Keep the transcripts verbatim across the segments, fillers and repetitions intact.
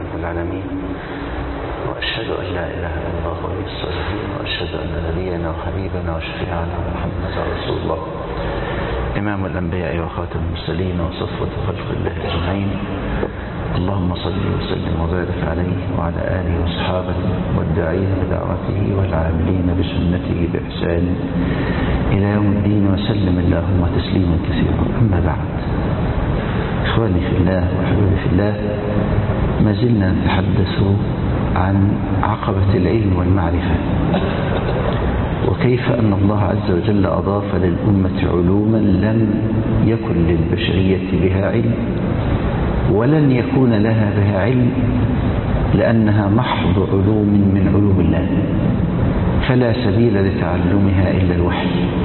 رب العالمين، وأشهد أن لا إله إلا الله ولي الصالحين، وأشهد أن نبينا وحبيبنا وشفيعنا محمد رسول الله إمام الأنبياء وخاتم المرسلين وصفوة خلق الله أجمعين. اللهم صل وسلم وبارك عليه وعلى آله وصحابه والداعين بدعوته والعاملين بسنته بإحسان إلى يوم الدين، وسلم اللهم تسليما كثيرا. أما بعد، إخواني في الله وحبيبي في الله، ما زلنا نتحدث عن عقبة العلم والمعرفة، وكيف أن الله عز وجل أضاف للأمة علوما لم يكن للبشرية بها علم، ولن يكون لها بها علم، لأنها محض علوم من علوم الله، فلا سبيل لتعلمها إلا الوحي.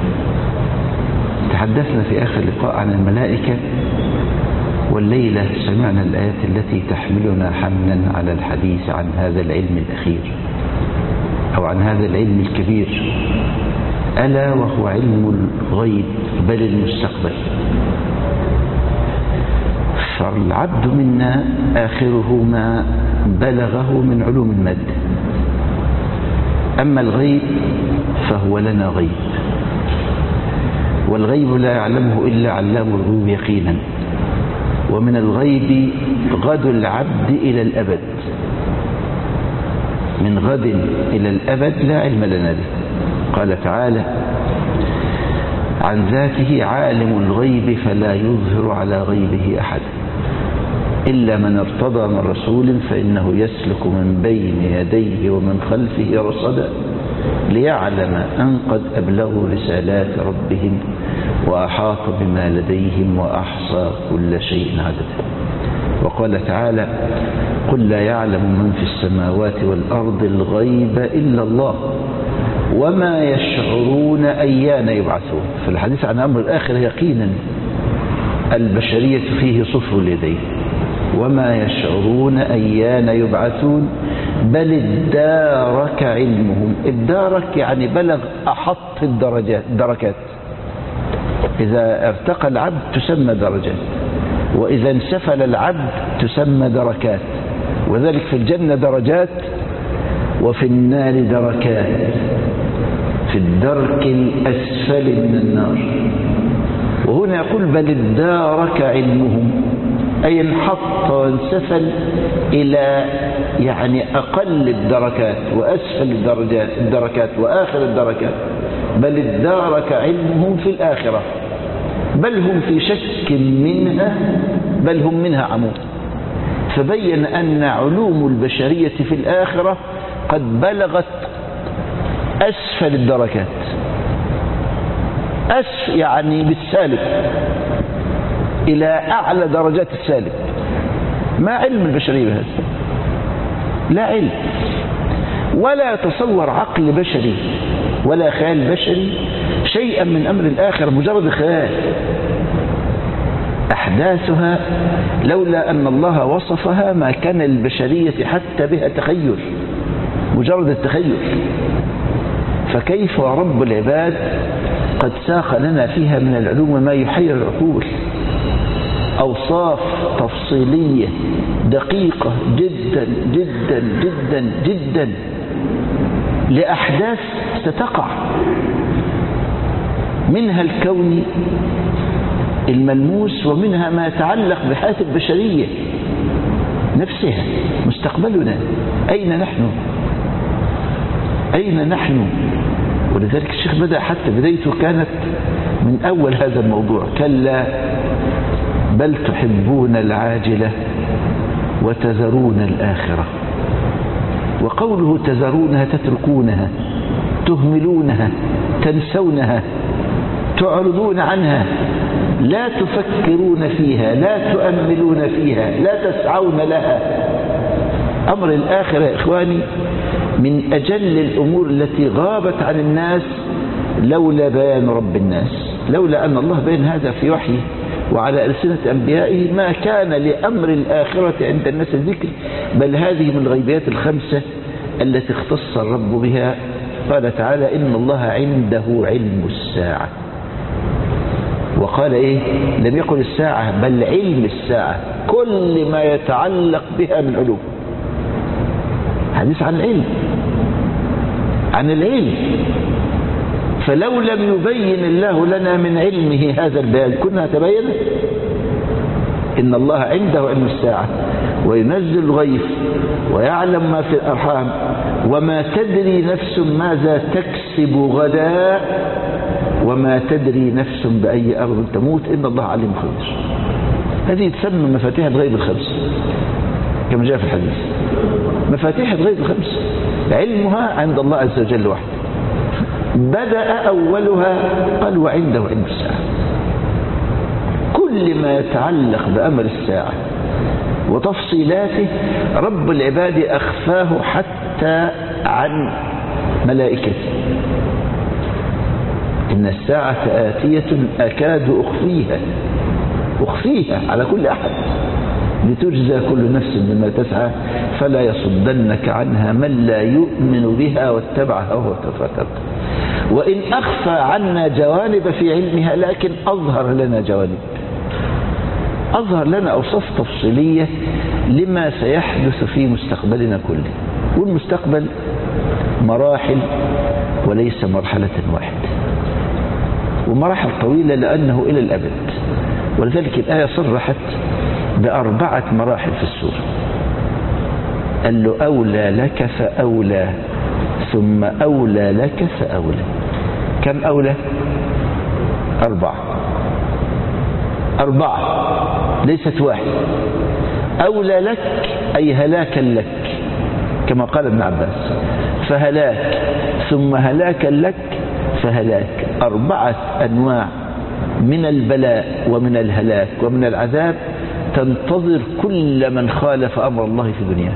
تحدثنا في آخر لقاء عن الملائكة، والليلة سمعنا الآيات التي تحملنا حملا على الحديث عن هذا العلم الأخير، أو عن هذا العلم الكبير، ألا وهو علم الغيب بل المستقبل. فالعبد منا آخره ما بلغه من علوم المادة، أما الغيب فهو لنا غيب، والغيب لا يعلمه إلا علام الغيوب يقينا. ومن الغيب غد العبد إلى الأبد، من غد إلى الأبد لا علم لنا به. قال تعالى عن ذاته: عالم الغيب فلا يظهر على غيبه أحد إلا من ارتضى من رسول فإنه يسلك من بين يديه ومن خلفه رصدا ليعلم أن قد أبلغوا رسالات ربهم وأحاط بما لديهم وأحصى كل شيء عددا. وقال تعالى: قل لا يعلم من في السماوات والأرض الغيب إلا الله وما يشعرون أيان يبعثون. فالحديث عن أمر الآخر يقينا البشرية فيه صفر اليدين، وما يشعرون أيان يبعثون بل ادارك علمهم. ادارك يعني بلغ أحط الدرجات دركات. إذا ارتقى العبد تسمى درجات، وإذا انسفل العبد تسمى دركات. وذلك في الجنة درجات، وفي النار دركات، في الدرك الأسفل من النار. وهنا يقول بل ادارك علمهم، أي انحط وانسفل إلى يعني أقل الدركات وأسفل الدرجات الدركات وآخر الدركات. بل ادارك علمهم في الآخرة، بل هم في شك منها، بل هم منها عمون. فبين أن علوم البشرية في الآخرة قد بلغت أسفل الدركات، أسفل يعني بالسالب إلى أعلى درجات السالب. ما علم البشرية بهذا؟ لا علم، ولا يتصور عقل بشري ولا خيال بشري شيئا من أمر الآخرة، مجرد خيال. أحداثها لولا أن الله وصفها ما كان للبشرية حتى بها تخيل، مجرد التخيل. فكيف رب العباد قد ساق لنا فيها من العلوم ما يحير العقول، أوصاف تفصيلية دقيقة جدا جدا جدا جدا لأحداث ستقع، منها الكون الملموس، ومنها ما يتعلق بحياة البشرية نفسها، مستقبلنا. أين نحن؟ أين نحن؟ ولذلك الشيخ بدأ حتى بدايته كانت من أول هذا الموضوع: كلا بل تحبون العاجلة وتذرون الآخرة. وقوله تذرونها تتركونها، تهملونها، تنسونها، تعرضون عنها، لا تفكرون فيها، لا تؤملون فيها، لا تسعون لها. أمر الآخرة يا إخواني من أجل الأمور التي غابت عن الناس لولا بيان رب الناس، لولا أن الله بين هذا في وحيه وعلى ألسنة أنبيائه ما كان لأمر الآخرة عند الناس الذكر. بل هذه من الغيبيات الخمسة التي اختص الرب بها. قال تعالى: إن الله عنده علم الساعة. وقال إيه؟ لم يقل الساعة بل علم الساعة، كل ما يتعلق بها من علوم. حديث عن العلم، عن العلم. فلو لم يبين الله لنا من علمه هذا البيان كنا تبينا. إن الله عنده علم الساعة وينزل الغيث ويعلم ما في الأرحام وما تدري نفس ماذا تكسب غدا وما تدري نفس بأي أرض تموت إن الله عليم خبير. هذه تسمى مفاتيح الغيب الخمس كما جاء في الحديث. مفاتيح الغيب الخمس علمها عند الله عز وجل وحده. بدأ أولها قال وعنده علم الساعة. كل ما يتعلق بأمر الساعة وتفصيلاته رب العباد أخفاه حتى عن ملائكته. إن الساعة آتية أكاد أخفيها أخفيها على كل أحد لتجزى كل نفس بما تسعى فلا يصدنك عنها من لا يؤمن بها واتبع هواه فتردى. وإن أخفى عنا جوانب في علمها لكن أظهر لنا جوانب، أظهر لنا أوصاف تفصيلية لما سيحدث في مستقبلنا كله. والمستقبل مراحل وليس مرحلة واحدة، ومراحل طويلة لأنه إلى الأبد. ولذلك الآية صرحت بأربعة مراحل في السورة. قال له أولى لك فأولى ثم أولى لك فأولى. كم أولى؟ أربعة. أربعة ليست واحد. أولى لك أي هلاكا لك كما قال ابن عباس، فهلاك ثم هلاكا لك فهلاك. أربعة أنواع من البلاء ومن الهلاك ومن العذاب تنتظر كل من خالف أمر الله في دنياه.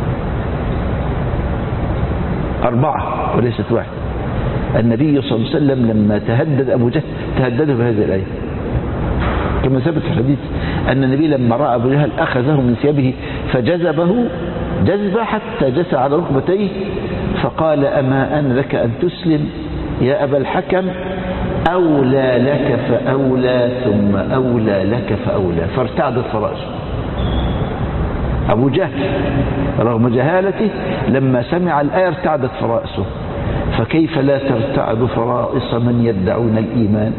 أربعة وليست واحد. النبي صلى الله عليه وسلم لما تهدد أبو جهل تهدده بهذه الآية كما ثبت في الحديث أن النبي لما رأى أبو جهل أخذه من ثيابه فجذبه جذبة حتى جثى على ركبتيه فقال أما أن لك أن تسلم يا أبا الحكم؟ أولى لك فأولى ثم أولى لك فأولى. فارتعدت فرائصه. أبو جهل رغم جهالته لما سمع الآية ارتعدت فرائصه، فكيف لا ترتعد فرائص من يدعون الإيمان؟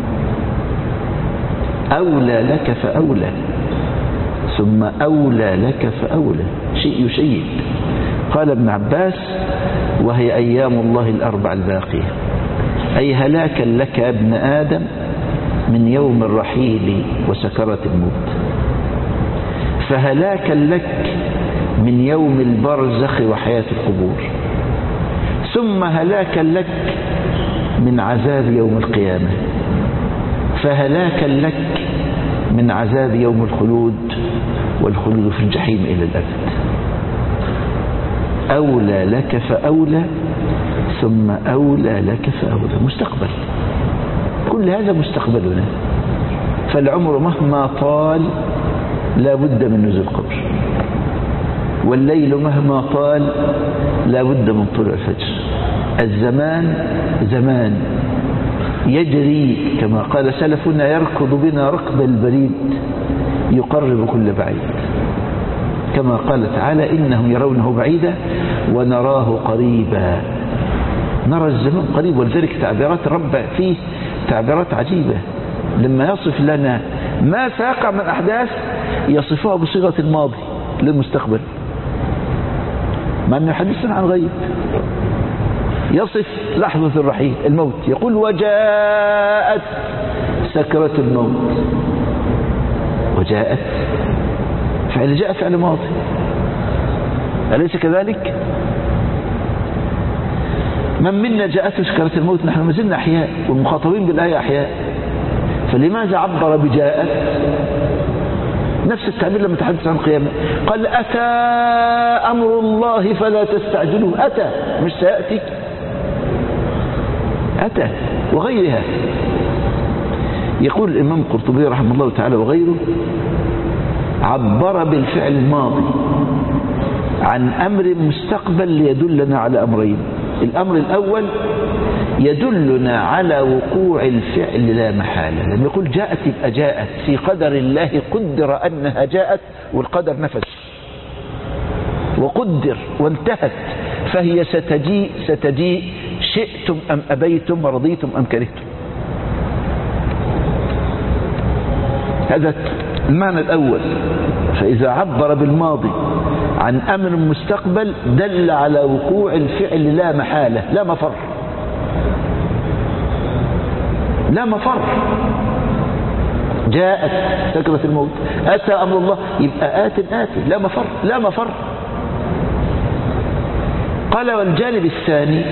أولى لك فأولى ثم أولى لك فأولى. شيء يشيد. قال ابن عباس وهي أيام الله الأربع الباقية، أي هلاكا لك يا ابن آدم من يوم الرحيل وسكرة الموت، فهلاكا لك من يوم البرزخ وحياة القبور، ثم هلاكا لك من عذاب يوم القيامة، فهلاكا لك من عذاب يوم الخلود والخلود في الجحيم إلى الأبد. أولى لك فأولى ثم أولى لك فأولى. مستقبل، كل هذا مستقبلنا. فالعمر مهما طال لا بد من نزول القبر، والليل مهما طال لا بد من طلوع الفجر. الزمان زمان يجري كما قال سلفنا يركض بنا ركض البريد يقرب كل بعيد، كما قال تعالى إنهم يرونه بعيدا ونراه قريبا. نرى الزمان قريب. ولذلك تعبيرات الرب فيه تعبيرات عجيبة. لما يصف لنا ما سيقع من أحداث يصفها بصيغة الماضي للمستقبل، مع أنه حديثنا عن غيب. يصف لحظة الرحيل الموت يقول وجاءت سكرة الموت. وجاءت فعل جاء فعل ماضي، أليس كذلك؟ من منا جاءته سكرة الموت؟ نحن ما زلنا أحياء والمخاطبين بالآية أحياء، فلماذا عبر بجاءت؟ نفس التعبير لما تحدث عن القيامة قال أتى أمر الله فلا تستعجلوه. أتى مش سيأتي، أتى. وغيرها. يقول الإمام القرطبي رحمه الله تعالى وغيره عبر بالفعل الماضي عن أمر مستقبل ليدلنا على أمرين. الأمر الأول يدلنا على وقوع الفعل لا محالة. لما يقول جاءت يبقى جاءت في قدر الله، قدر أنها جاءت والقدر نفذ وقدر وانتهت، فهي ستجيء ستجيء شئتم أم أبيتم، رضيتم أم كرهتم. هذا المعنى الأول. فإذا عبر بالماضي عن أمر مستقبل دل على وقوع الفعل لا محالة، لا مفر، لا مفر. جاءت سكرة الموت، أتى أمر الله، يبقى آت آتي، لا مفر، لا مفر. قال والجانب الثاني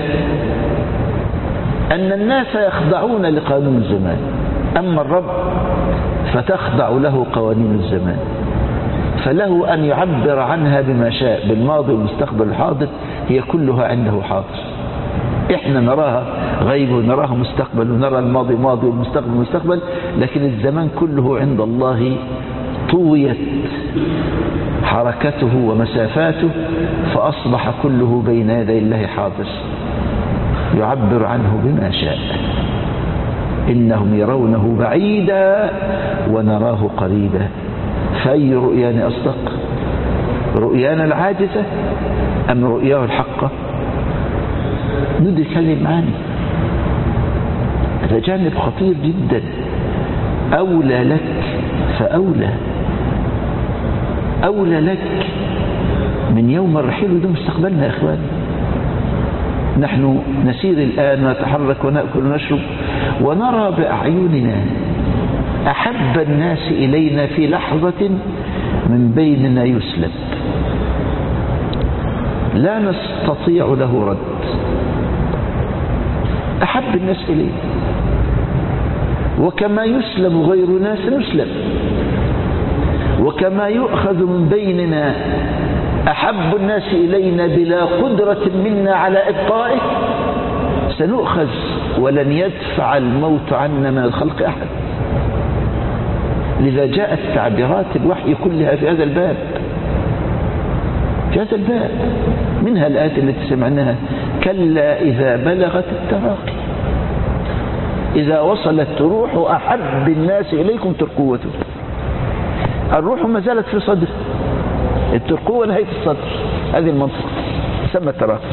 أن الناس يخضعون لقانون الزمان، أما الرب فتخضع له قوانين الزمان، فله أن يعبر عنها بما شاء، بالماضي والمستقبل والحاضر، هي كلها عنده حاضر. إحنا نراها غيب ونراها مستقبل، ونرى الماضي ماضي والمستقبل مستقبل، لكن الزمان كله عند الله طويت حركته ومسافاته، فأصبح كله بين يدي الله حاضر يعبر عنه بما شاء. إنهم يرونه بعيدا ونراه قريبا، فأي رؤيان أصدق، رؤيانا العاجزة أم رؤياه الحقة؟ ندرك هذه المعاني. هذا جانب خطير جدا. أولى لك فأولى، أولى لك من يوم الرحيل، وده مستقبلنا يا إخواني. نحن نسير الآن ونتحرك ونأكل ونشرب ونرى بأعيننا أحب الناس إلينا في لحظة من بيننا يسلب، لا نستطيع له رد. أحب الناس إلينا، وكما يسلب غيرنا سنسلب، وكما يؤخذ من بيننا أحب الناس إلينا بلا قدرة منا على إبقائه سنؤخذ، ولن يدفع الموت عنا من الخلق أحد. لذا جاءت تعبيرات الوحي كلها في هذا الباب، في هذا الباب، منها الآيات التي سمعناها: كلا إذا بلغت التراقي، إذا وصلت روح أحب الناس إليكم ترقوته. الروح ما زالت في صدر، الترقوة نهاية الصدر، هذه المنطقة تسمى التراقي.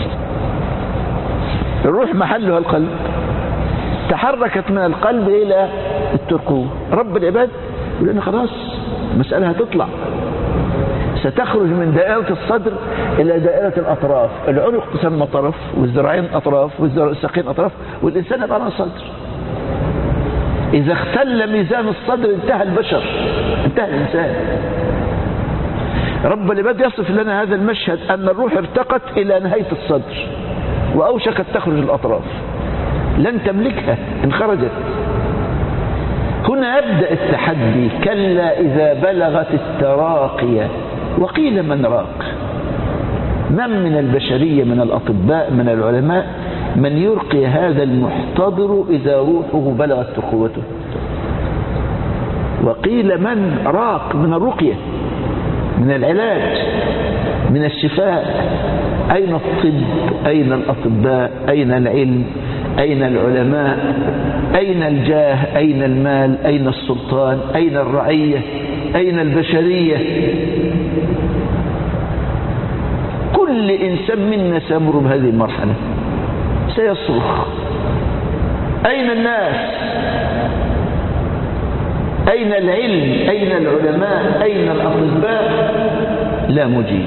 الروح محلها القلب، تحركت من القلب إلى الترقوة. رب العباد يقول لنا خلاص مسألة هتطلع، ستخرج من دائرة الصدر إلى دائرة الأطراف. العنق تسمى طرف، والذراعين أطراف، والساقين أطراف، والإنسان يبقى على صدر. إذا اختل ميزان الصدر انتهى البشر، انتهى الإنسان. رب العباد يصف لنا هذا المشهد أن الروح ارتقت إلى نهاية الصدر وأوشكت تخرج الأطراف، لن تملكها إن خرجت. هنا يبدأ التحدي: كلا إذا بلغت التراقية. وقيل من راق؟ من من البشرية، من الأطباء، من العلماء، من يرقي هذا المحتضر إذا روحه بلغت ترقوته؟ وقيل من راق؟ من الرقية، من العلاج، من الشفاء. أين الطب؟ أين الأطباء؟ أين العلم؟ أين العلماء؟ أين الجاه؟ أين المال؟ أين السلطان؟ أين الرعية؟ أين البشرية؟ كل إنسان منا سيمر بهذه المرحلة، سيصرخ: أين الناس؟ أين العلم؟ أين العلماء؟ أين الأطباء؟ لا مجيب،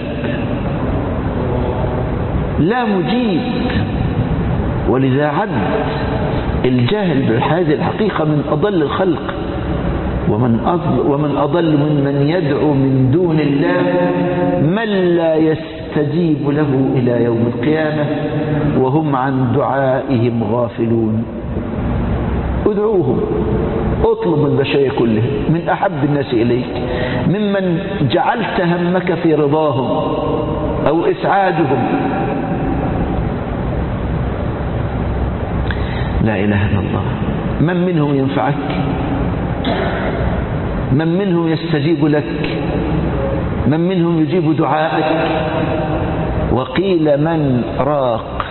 لا مجيب. ولذا عد الجاهل بهذه الحقيقة من أضل الخلق، ومن أضل, ومن أضل ممن يدعو من دون الله من لا يستجيب له إلى يوم القيامة وهم عن دعائهم غافلون. ادعوهم، اطلب من البشرية كلهم، من أحب الناس إليك، ممن جعلت همك في رضاهم أو إسعادهم. لا إله إلا الله. من منهم ينفعك؟ من منهم يستجيب لك؟ من منهم يجيب دعائك؟ وقيل من راق.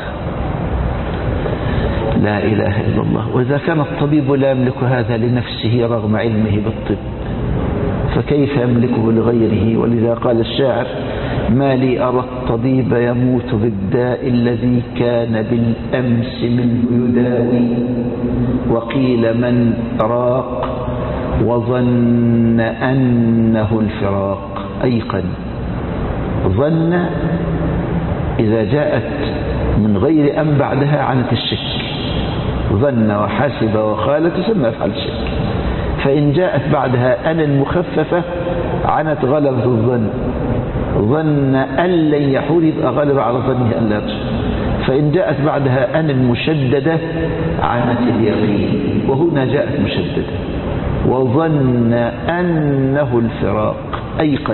لا إله إلا الله. وإذا كان الطبيب لا يملك هذا لنفسه رغم علمه بالطب، فكيف يملكه لغيره؟ ولذا قال الشاعر: ما لي أرى الطبيب يموت بالداء الذي كان بالأمس منه يداوي وقيل من راق وظن أنه الفراق أيقن. ظن إذا جاءت من غير أن بعدها عنت الشك، ظن وحسب وخال تسمى أفعال الشك. فإن جاءت بعدها أن المخففة عنت غلبة الظن، ظن أن لن يحول يبقى غلب على ظنه أن لا يحول. فإن جاءت بعدها أن المشددة عنت اليقين، وهنا جاءت مشددة وظن أنه الفراق أيقن.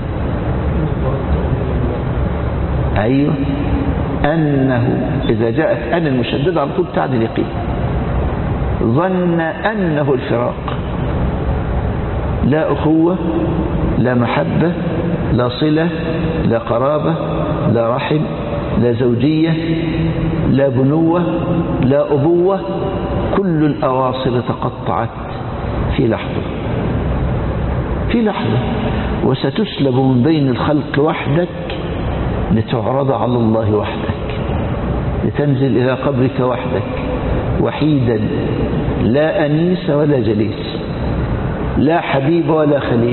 أيوه أنه إذا جاءت أن المشددة على طول تعد اليقين. ظن أنه الفراق، لا أخوة لا محبة لا صلة لا قرابة لا رحم لا زوجية لا بنوة لا أبوة، كل الأواصر تقطعت في لحظة في لحظة وستسلب من بين الخلق وحدك لتعرض على الله وحدك، لتنزل إلى قبرك وحدك وحيدا، لا أنيس ولا جليس، لا حبيب ولا خليل.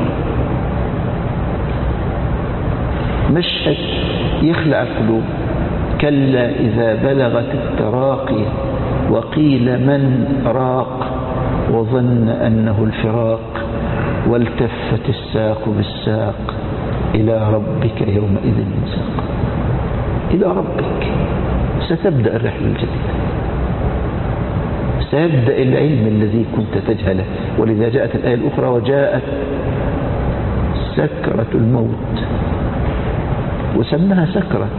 مشهد يخلع القلوب. كلا إذا بلغت التراقي وقيل من راق وظن أنه الفراق والتفت الساق بالساق إلى ربك يومئذ المساق. إلى ربك ستبدأ الرحلة الجديدة، سيبدأ العلم الذي كنت تجهله. ولذا جاءت الآية الأخرى وجاءت سكرة الموت، وسمها سكرة.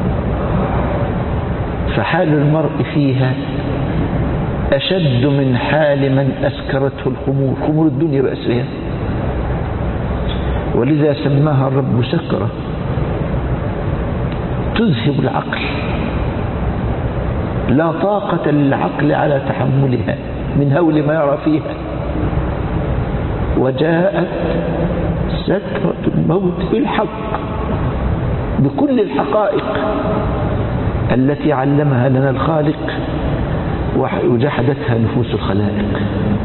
فحال المرء فيها أشد من حال من أسكرته الخمور، خمور الدنيا بأسرها، ولذا سماها الرب سكرة تذهب العقل، لا طاقة للعقل على تحملها من هول ما يرى فيها. وجاءت سكرة الموت بالحق، بكل الحقائق التي علمها لنا الخالق وجحدتها نفوس الخلائق،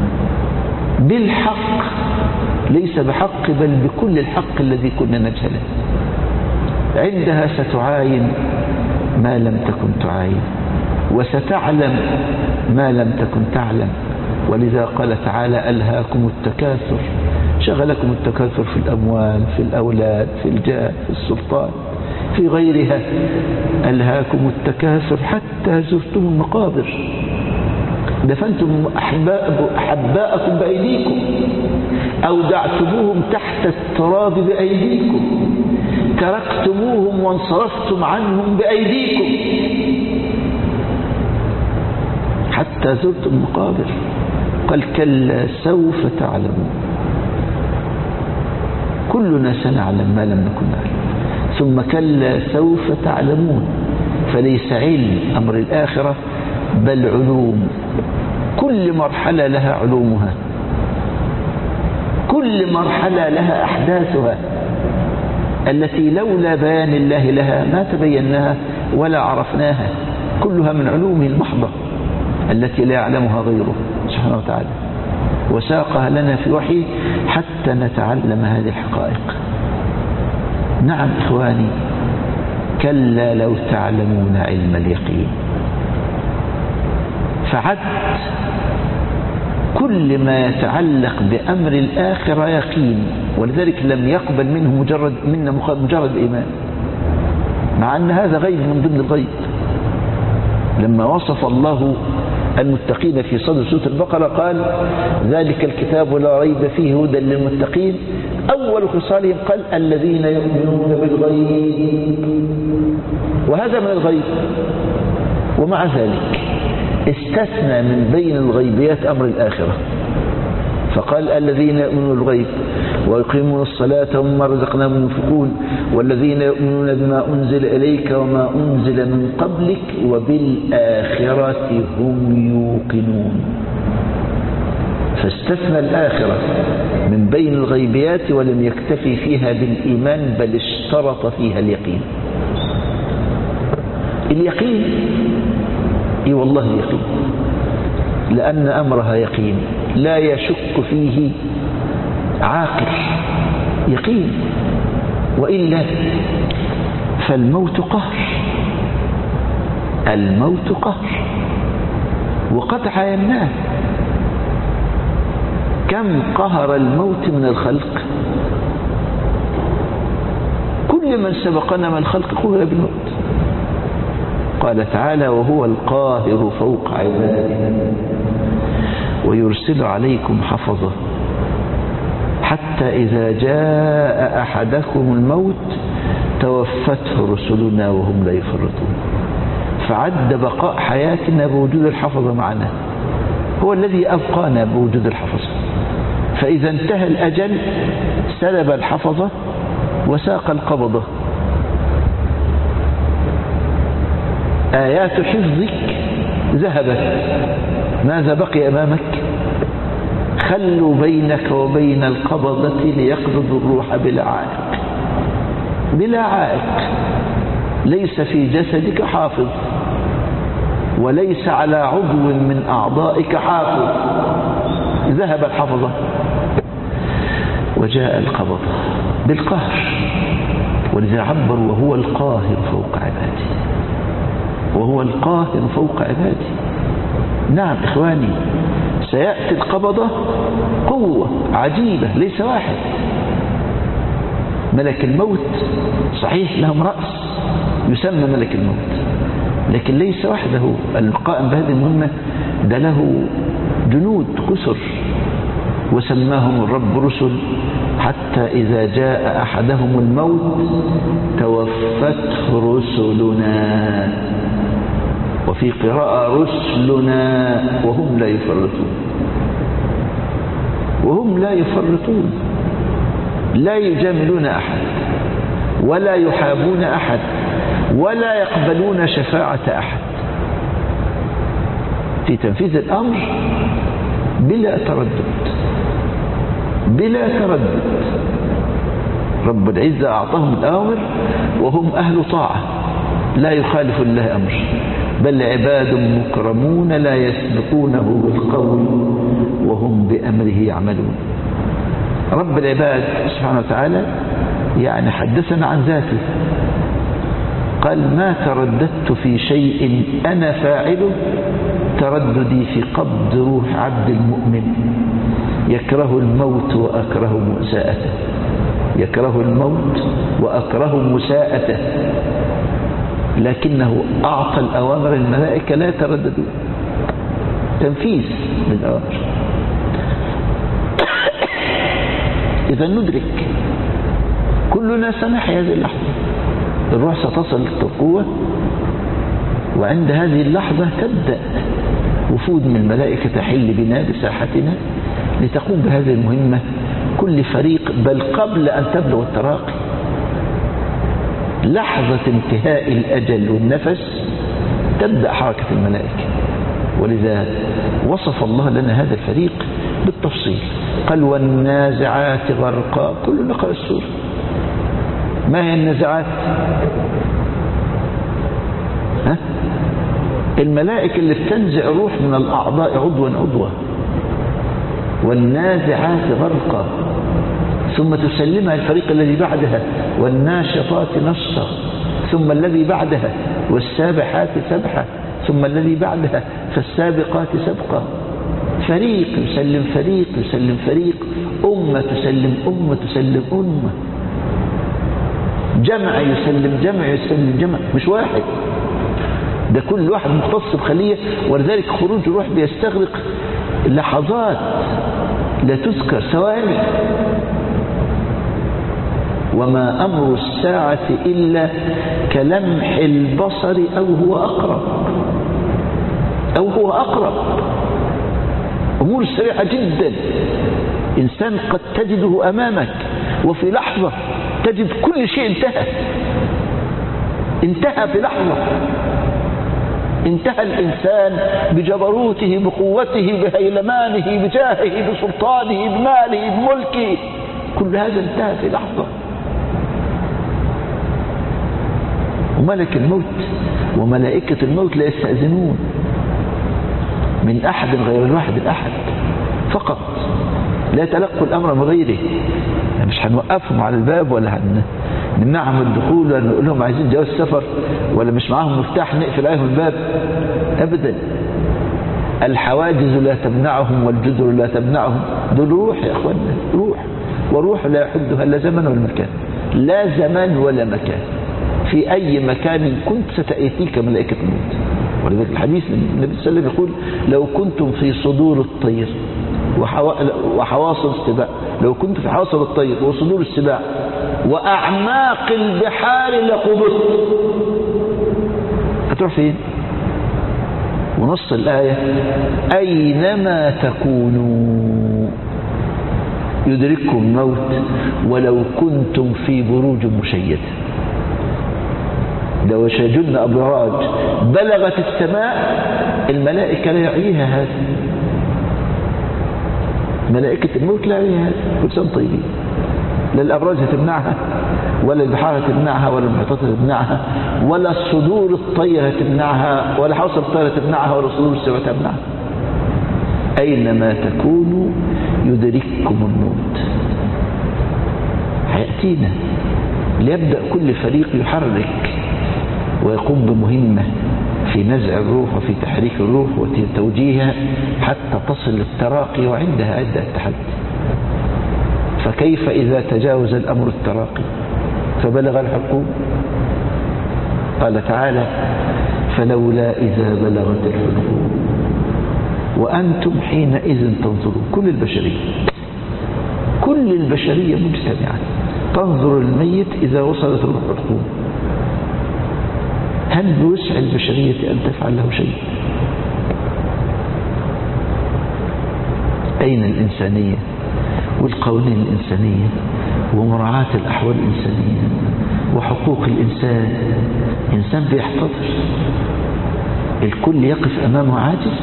بالحق ليس بحق بل بكل الحق الذي كنا نجهله. عندها ستعاين ما لم تكن تعاين، وستعلم ما لم تكن تعلم. ولذا قال تعالى ألهاكم التكاثر، شغلكم التكاثر في الأموال في الأولاد في الجاه في السلطان في غيرها. ألهاكم التكاثر حتى زرتم المقابر، دفنتم أحباء أحباءكم بأيديكم، أودعتموهم تحت التراب بأيديكم، تركتموهم وانصرفتم عنهم بأيديكم حتى زرتم المقابر. قال كلا سوف تعلمون. كلنا سنعلم ما لم نكن نعلم. ثم كلا سوف تعلمون، فليس علم أمر الآخرة بل علوم، كل مرحلة لها علومها، كل مرحلة لها أحداثها التي لولا بيان الله لها ما تبيناها ولا عرفناها، كلها من علومه المحضة التي لا يعلمها غيره سبحانه وتعالى، وساقها لنا في وحي حتى نتعلم هذه الحقائق. نعم إخواني، كلا لو تعلمون علم اليقين. فعد كل ما يتعلق بأمر الآخرة يقين، ولذلك لم يقبل منه مجرد منا مجرد إيمان، مع أن هذا غيب من ضمن الغيب. لما وصف الله المتقين في صدر سورة البقرة قال ذلك الكتاب لا ريب فيه هدى للمتقين، أول خصالهم قال الذين يؤمنون بالغيب، وهذا من الغيب. ومع ذلك استثنى من بين الغيبيات أمر الآخرة، فقال الذين يؤمنون بالغيب ويقيمون الصلاة ومما رزقناهم ينفقون والذين يؤمنون بما أنزل إليك وما أنزل من قبلك وبالآخرة هم يوقنون. فاستثنى الآخرة من بين الغيبيات ولم يكتفي فيها بالإيمان بل اشترط فيها اليقين. اليقين اي والله اليقين، لأن أمرها يقين لا يشك فيه عاقل، يقين، وإلا فالموت قهر، الموت قهر وقد عايناه. كم قهر الموت من الخلق، كل من سبقنا من الخلق قهر بالموت. قال تعالى: وهو القاهر فوق عباده ويرسل عليكم حفظة حتى إذا جاء أحدكم الموت توفته رسلنا وهم لا يفرطون. فعد بقاء حياتنا بوجود الحفظة معنا، هو الذي أبقانا بوجود الحفظة. فإذا انتهى الأجل سلب الحفظة وساق القبضة. آيات حفظك ذهبت، ماذا بقي أمامك؟ خلوا بينك وبين القبضة ليقبض الروح بلا عائق، بلا عائق. ليس في جسدك حافظ وليس على عضو من أعضائك حافظ، ذهب الحفظة وجاء القبض بالقهر. ولذا عبر: وهو القاهر فوق عباده، وهو القاهر فوق عباده. نعم إخواني، سيأتي القبضة قوة عجيبة، ليس واحد. ملك الموت صحيح لهم رأس يسمى ملك الموت، لكن ليس وحده القائم بهذه المهمة، ده له جنود كسر، وسماهم الرب رسل حتى إذا جاء أحدهم الموت توفته رسلنا، وفي قراءة رسلنا وهم لا يفرطون، وهم لا يفرطون، لا يجاملون أحد ولا يحابون أحد ولا يقبلون شفاعة أحد في تنفيذ الأمر بلا تردد، بلا تردد. رب العزة أعطاهم الأوامر وهم أهل طاعة، لا يخالف الله أمر، بل عباد مكرمون لا يسبقونه بالقول وهم بأمره يعملون. رب العباد سبحانه وتعالى يعني حدثنا عن ذاته، قال: ما ترددت في شيء أنا فاعله ترددي في قبض روح عبد المؤمن، يكره الموت وأكره مساءته، يكره الموت وأكره مساءته، لكنه أعطى الأوامر الملائكة لا ترددوا، تنفيذ للأوامر. إذا ندرك كلنا سنحيا هذه اللحظة، الروح ستصل القوة، وعند هذه اللحظة تبدأ وفود من الملائكة تحل بنا بساحتنا لتقوم بهذه المهمة كل فريق، بل قبل أن تبلغ التراقي لحظة انتهاء الأجل والنفس تبدأ حركة الملائكة. ولذا وصف الله لنا هذا الفريق بالتفصيل، قال: والنازعات غرقا. كلنا قرأ السورة. ما هي النازعات؟ ها؟ الملائكة اللي بتنزع الروح من الأعضاء عضوا عضوا. والنازعات غرقا، ثم تسلمها الفريق الذي بعدها، والناشطات نشطا، ثم الذي بعدها، والسابحات سبحا، ثم الذي بعدها، فالسابقات سبقا. فريق يسلم فريق يسلم فريق، أمة تسلم أمة تسلم أمة، جمع يسلم جمع يسلم جمع، مش واحد، ده كل واحد مختص بخلية. ولذلك خروج الروح بيستغرق لحظات لا تذكر، ثواني. وما أمر الساعة إلا كلمح البصر أو هو أقرب، أو هو أقرب. أمور سريعة جدا، إنسان قد تجده أمامك وفي لحظة تجد كل شيء انتهى، انتهى في لحظة، انتهى الإنسان بجبروته بقوته بهيلمانه بجاهه بسلطانه بماله بملكه، كل هذا انتهى في لحظة. وملك الموت وملائكة الموت لا يستأذنون من أحد غير الواحد الأحد فقط، لا يتلقوا الأمر من غيره. مش هنوقفهم على الباب ولا نمنعهم الدخول ولا نقول لهم عايزين جواز سفر ولا مش معاهم مفتاح نقفل عليهم الباب أبدا. الحواجز لا تمنعهم والجدر لا تمنعهم، دول روح يا أخوانا، روح، وروح لا يحدها لا زمن ولا مكان، لا زمان ولا مكان. في أي مكان كنت ستأتيك ملائكة الموت. ولذلك الحديث النبي صلى الله عليه وسلم يقول لو كنتم في صدور الطير وحواصل السباع، لو كنت في حواصل الطير وصدور السباع وأعماق البحار لقبضت، هتروح فين؟ ونص الآية أينما تكونوا يدرككم الموت ولو كنتم في بروج مشيدة. لو شجن أبراج بلغت السماء الملائكة لا يعيها هذا، ملائكة الموت لا يعيها هذا، كل سنة طيبين. لا الأبراج هتمنعها ولا البحار هتمنعها ولا المحيطات هتمنعها ولا صدور الطير هتمنعها ولا حوصل الطير هتمنعها ولا صدور السماء هتمنعها. أينما تكونوا يدرككم الموت. هيأتينا ليبدأ كل فريق يحرك ويقوم بمهمة في نزع الروح وفي تحريك الروح وتوجيهها حتى تصل للتراقي، وعندها عدة التحدي. فكيف إذا تجاوز الأمر التراقي فبلغ الحقوق؟ قال تعالى فلولا إذا بلغت الحلقوم وأنتم حينئذ تنظرون. كل البشرية كل البشرية مجتمعة تنظر الميت إذا وصلت الحلقوم. هل بوسع البشرية أن تفعل له شيء؟ أين الإنسانية والقوانين الإنسانية ومراعاة الأحوال الإنسانية وحقوق الإنسان؟ إنسان بيحتضر، الكل يقف أمامه عاجز.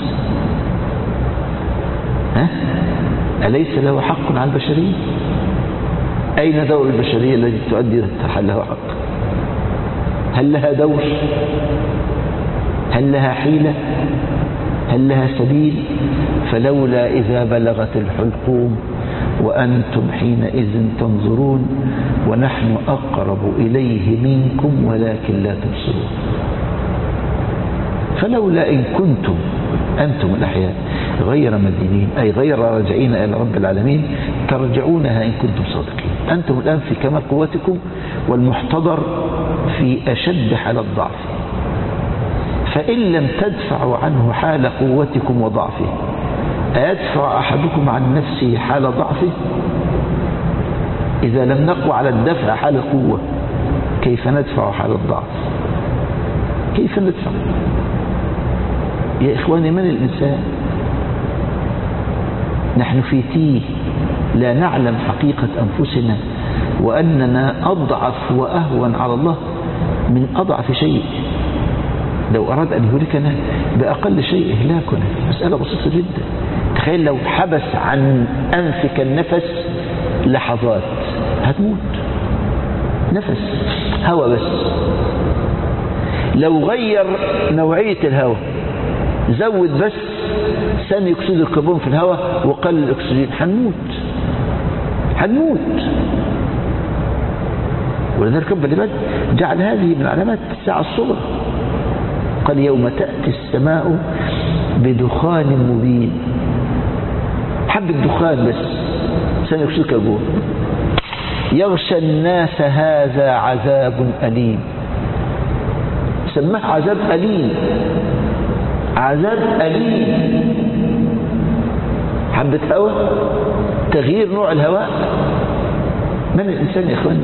ها؟ أليس له حق على البشرية؟ أين دور البشرية التي تؤدي هل له حق؟ هل لها دور؟ هل لها حيلة؟ هل لها سبيل؟ فلولا إذا بلغت الحلقوم وأنتم حينئذ تنظرون ونحن أقرب إليه منكم ولكن لا تبصرون. فلولا إن كنتم أنتم الأحياء غير مدينين أي غير راجعين إلى رب العالمين ترجعونها إن كنتم صادقين. أنتم الآن في كمال قوتكم والمحتضر في أشد حال الضعف، فإن لم تدفعوا عنه حال قوتكم وضعفه أيدفع أحدكم عن نفسه حال ضعفه؟ إذا لم نقوى على الدفع حال القوة كيف ندفع حال الضعف؟ كيف ندفع؟ يا إخواني من الإنسان؟ نحن في تيه لا نعلم حقيقة أنفسنا وأننا أضعف وأهون على الله من أضعف شيء. لو أراد أن يهلكنا بأقل شيء إهلاكنا، مسألة بسيطة جدا. تخيل لو حبس عن أنفك النفس لحظات هتموت، نفس هواء بس. لو غير نوعية الهواء، زود بس ثاني أكسيد الكربون في الهواء وقلل الأكسجين، هنموت هنموت. ولذلك رب العباد جعل هذه من علامات الساعة الصغرى. قال يوم تأتي السماء بدخان مبين، حب الدخان بس ثاني أكسيد الكربون، يغشى الناس هذا عذاب أليم. سماه عذاب أليم، عذاب أليم. حبة هواء، تغيير نوع الهواء. من الإنسان يا إخواني؟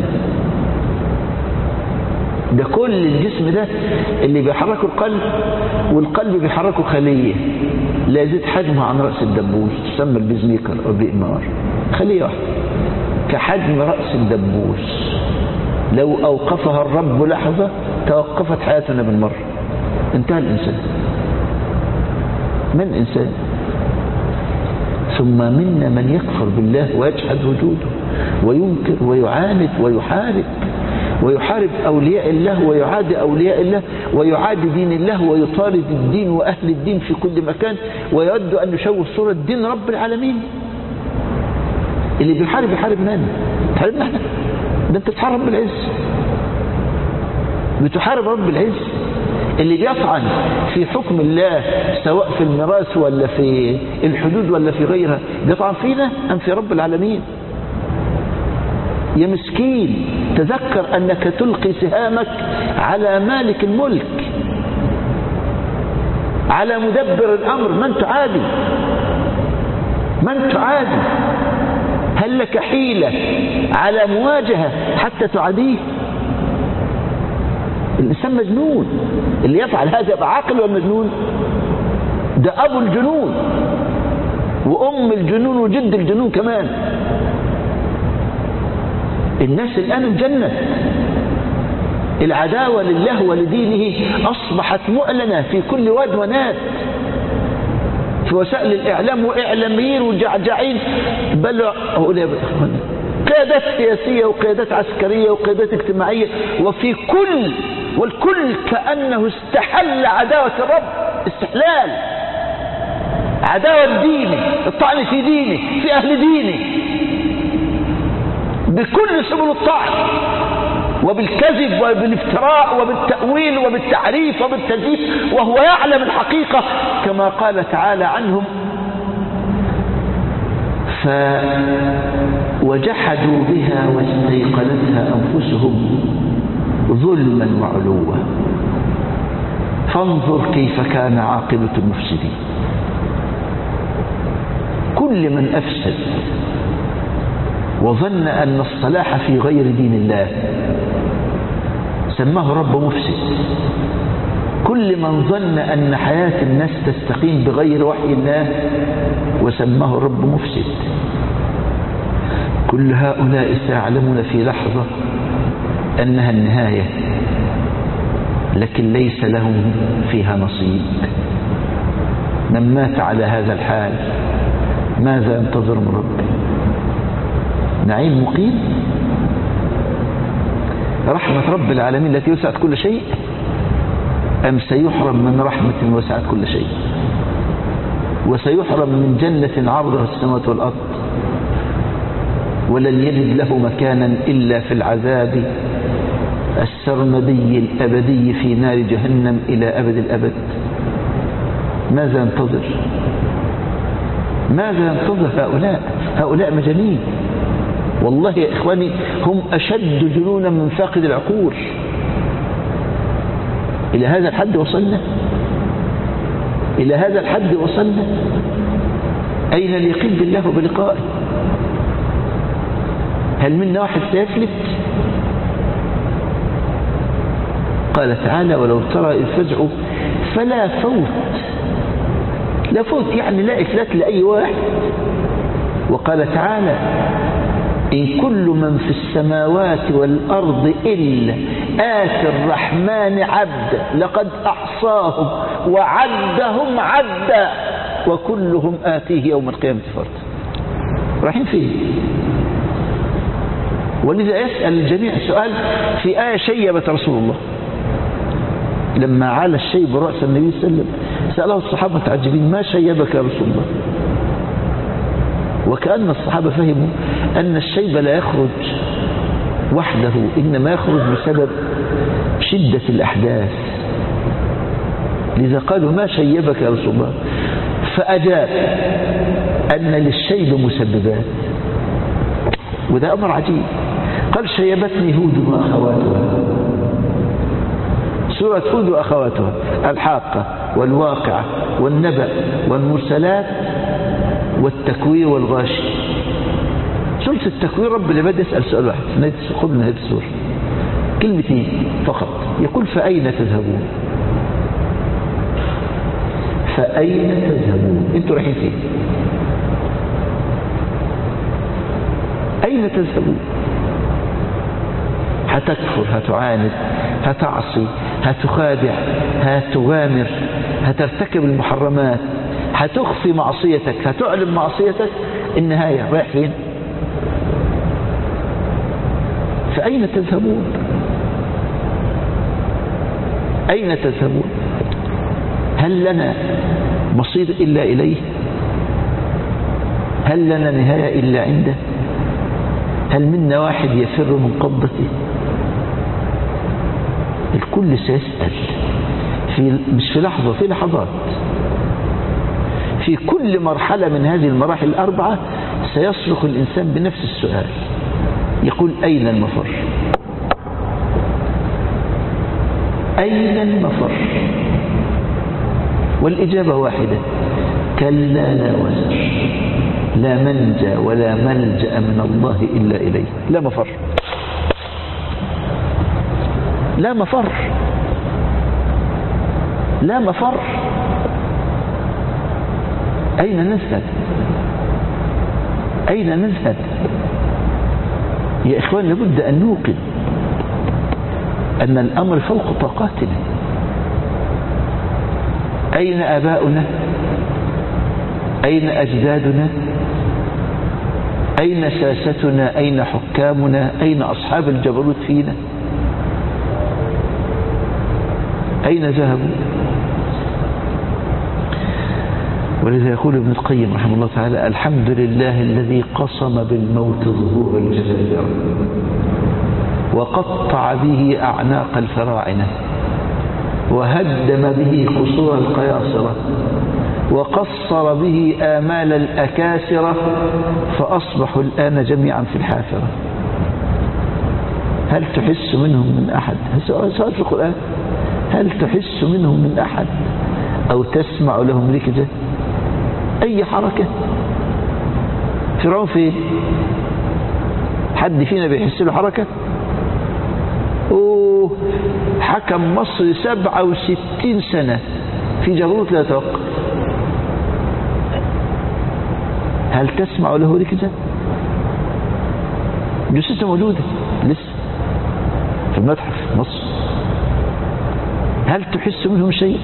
ده كل الجسم ده اللي بيحركه القلب، والقلب بيحركه خلية لا يزيد حجمها عن رأس الدبوس، تسمى البيزميكر أو بإمار، خلية واحدة كحجم رأس الدبوس. لو أوقفها الرب لحظة توقفت حياتنا بالمرة، انتهى الإنسان. من إنسان؟ ثم منا من يكفر بالله ويجحد وجوده وينكر ويعاند ويحارب ويحارب أولياء الله ويعادي أولياء الله ويعادي دين الله ويطارد الدين وأهل الدين في كل مكان ويود أن يشوه صورة دين رب العالمين. اللي بيحارب يحارب من؟ تحاربنا احنا؟ ده انت تحارب رب العز، بتحارب رب العز. اللي بيطعن في حكم الله سواء في الميراث ولا في الحدود ولا في غيرها بيطعن فينا أم في رب العالمين؟ يا مسكين تذكر أنك تلقي سهامك على مالك الملك، على مدبر الأمر. من تعادي؟ من تعادي؟ هل لك حيلة على مواجهة حتى تعاديه؟ الإنسان مجنون. اللي يفعل هذا يبقى عاقل ولا مجنون؟ ده أبو الجنون وأم الجنون وجد الجنون كمان. الناس الآن انجنت. العداوة لله ولدينه أصبحت مؤلنة في كل واد وناد، في وسائل الإعلام وإعلاميين وجعجعين، بل قيادات سياسية وقيادات عسكرية وقيادات اجتماعية، وفي كل والكل كأنه استحل عداوة الرب استحلال، عداوة دينه، الطعن في دينه في أهل دينه بكل سبل الطعن وبالكذب وبالافتراء وبالتأويل وبالتعريف وبالتزييف، وهو يعلم الحقيقة كما قال تعالى عنهم: فوجحدوا بها واستيقنتها أنفسهم ظلما وعلوا فانظر كيف كان عاقبة المفسدين. كل من أفسد وظن أن الصلاح في غير دين الله سماه رب مفسد. كل من ظن أن حياة الناس تستقيم بغير وحي الله وسماه رب مفسد. كل هؤلاء سيعلمون في لحظة أنها النهاية، لكن ليس لهم فيها نصيب. من مات على هذا الحال ماذا ينتظر من ربه؟ نعيم مقيم؟ رحمة رب العالمين التي وسعت كل شيء، أم سيحرم من رحمة وسعت كل شيء، وسيحرم من جنة عرضها السماوات والأرض ولن يجد له مكانا إلا في العذاب السرمدي الأبدي في نار جهنم إلى أبد الأبد؟ ماذا ينتظر؟ ماذا ينتظر هؤلاء؟ هؤلاء مجانين والله يا إخواني، هم أشد جنونا من فاقد العقول. إلى هذا الحد وصلنا، إلى هذا الحد وصلنا. أين اليقين بالله وبلقائه؟ هل منا واحد سيفلت؟ قال تعالى: ولو ترى إذ فزعوا فلا فوت. لا فوت يعني لا إفلات لأي واحد. وقال تعالى: إن كل من في السماوات والأرض إلا آتي الرحمن عبدا لقد أحصاهم وعدهم عدا وكلهم آتيه يوم القيامة فردا. رايحين فيه. ولذا يسأل الجميع سؤال في آية شيبت رسول الله لما عال الشيب رأس النبي صلى الله عليه وسلم، سأله الصحابة متعجبين: ما شيبك يا رسول الله؟ وكأن الصحابة فهموا أن الشيب لا يخرج وحده، إنما يخرج بسبب شدة الأحداث. لذا قالوا: ما شيبك يا رسول الله؟ فأجاب أن للشيب مسببات، وده أمر عجيب. قال: شيبتني هود وأخواتها. سورة هود وأخواتها: الحاقة والواقعة والنبأ والمرسلات والتكوير والغاشي. سورة التكوير رب العباد يسأل سؤال واحد في نهاية خذ نهاية السورة، كلمتين فقط، يقول: فأين تذهبون؟ فأين تذهبون؟ انتوا رايحين فين؟ أين تذهبون؟ هتكفر، هتعاند، هتعصي، هتخادع، هتغامر، هترتكب المحرمات، هتخفي معصيتك، هتعلم معصيتك، النهاية رايح فين؟ فأين تذهبون؟ أين تذهبون؟ هل لنا مصير إلا إليه؟ هل لنا نهاية إلا عنده؟ هل منا واحد يفر من قبضته؟ الكل سيسأل في مش في لحظة، في لحظات، في كل مرحلة من هذه المراحل الأربعة سيصرخ الإنسان بنفس السؤال، يقول أين المفر؟ أين المفر؟ والإجابة واحدة: كلا لا وزر، لا منجى ولا ملجأ من الله إلا إليه. لا مفر، لا مفر، لا مفر. أين نذهب؟ أين نذهب؟ يا إخوان، لابد أن نوقن أن الأمر فوق طاقاتنا. أين آباؤنا؟ أين أجدادنا؟ أين ساستنا؟ أين حكامنا؟ أين أصحاب الجبروت فينا؟ أين ذهبوا؟ ولذا يقول ابن القيم رحمه الله تعالى: الحمد لله الذي قصم بالموت ظهور الجبابرة وقطع به أعناق الفراعنة وهدم به قصور القياصرة وقصر به آمال الأكاسرة فأصبحوا الآن جميعا في الحافرة. هل تحس منهم من أحد؟ سؤال في القرآن: هل تحس منهم من أحد أو تسمع لهم ركزة؟ أي حركة؟ فرعون فين؟ حد فينا بيحس له حركة؟ أوه، حكم مصر سبعة وستين سنة في جبروت لا يتوقف. هل تسمع له ركزة؟ جثته موجودة لسه في المتحف في مصر. هل تحس منهم شيء؟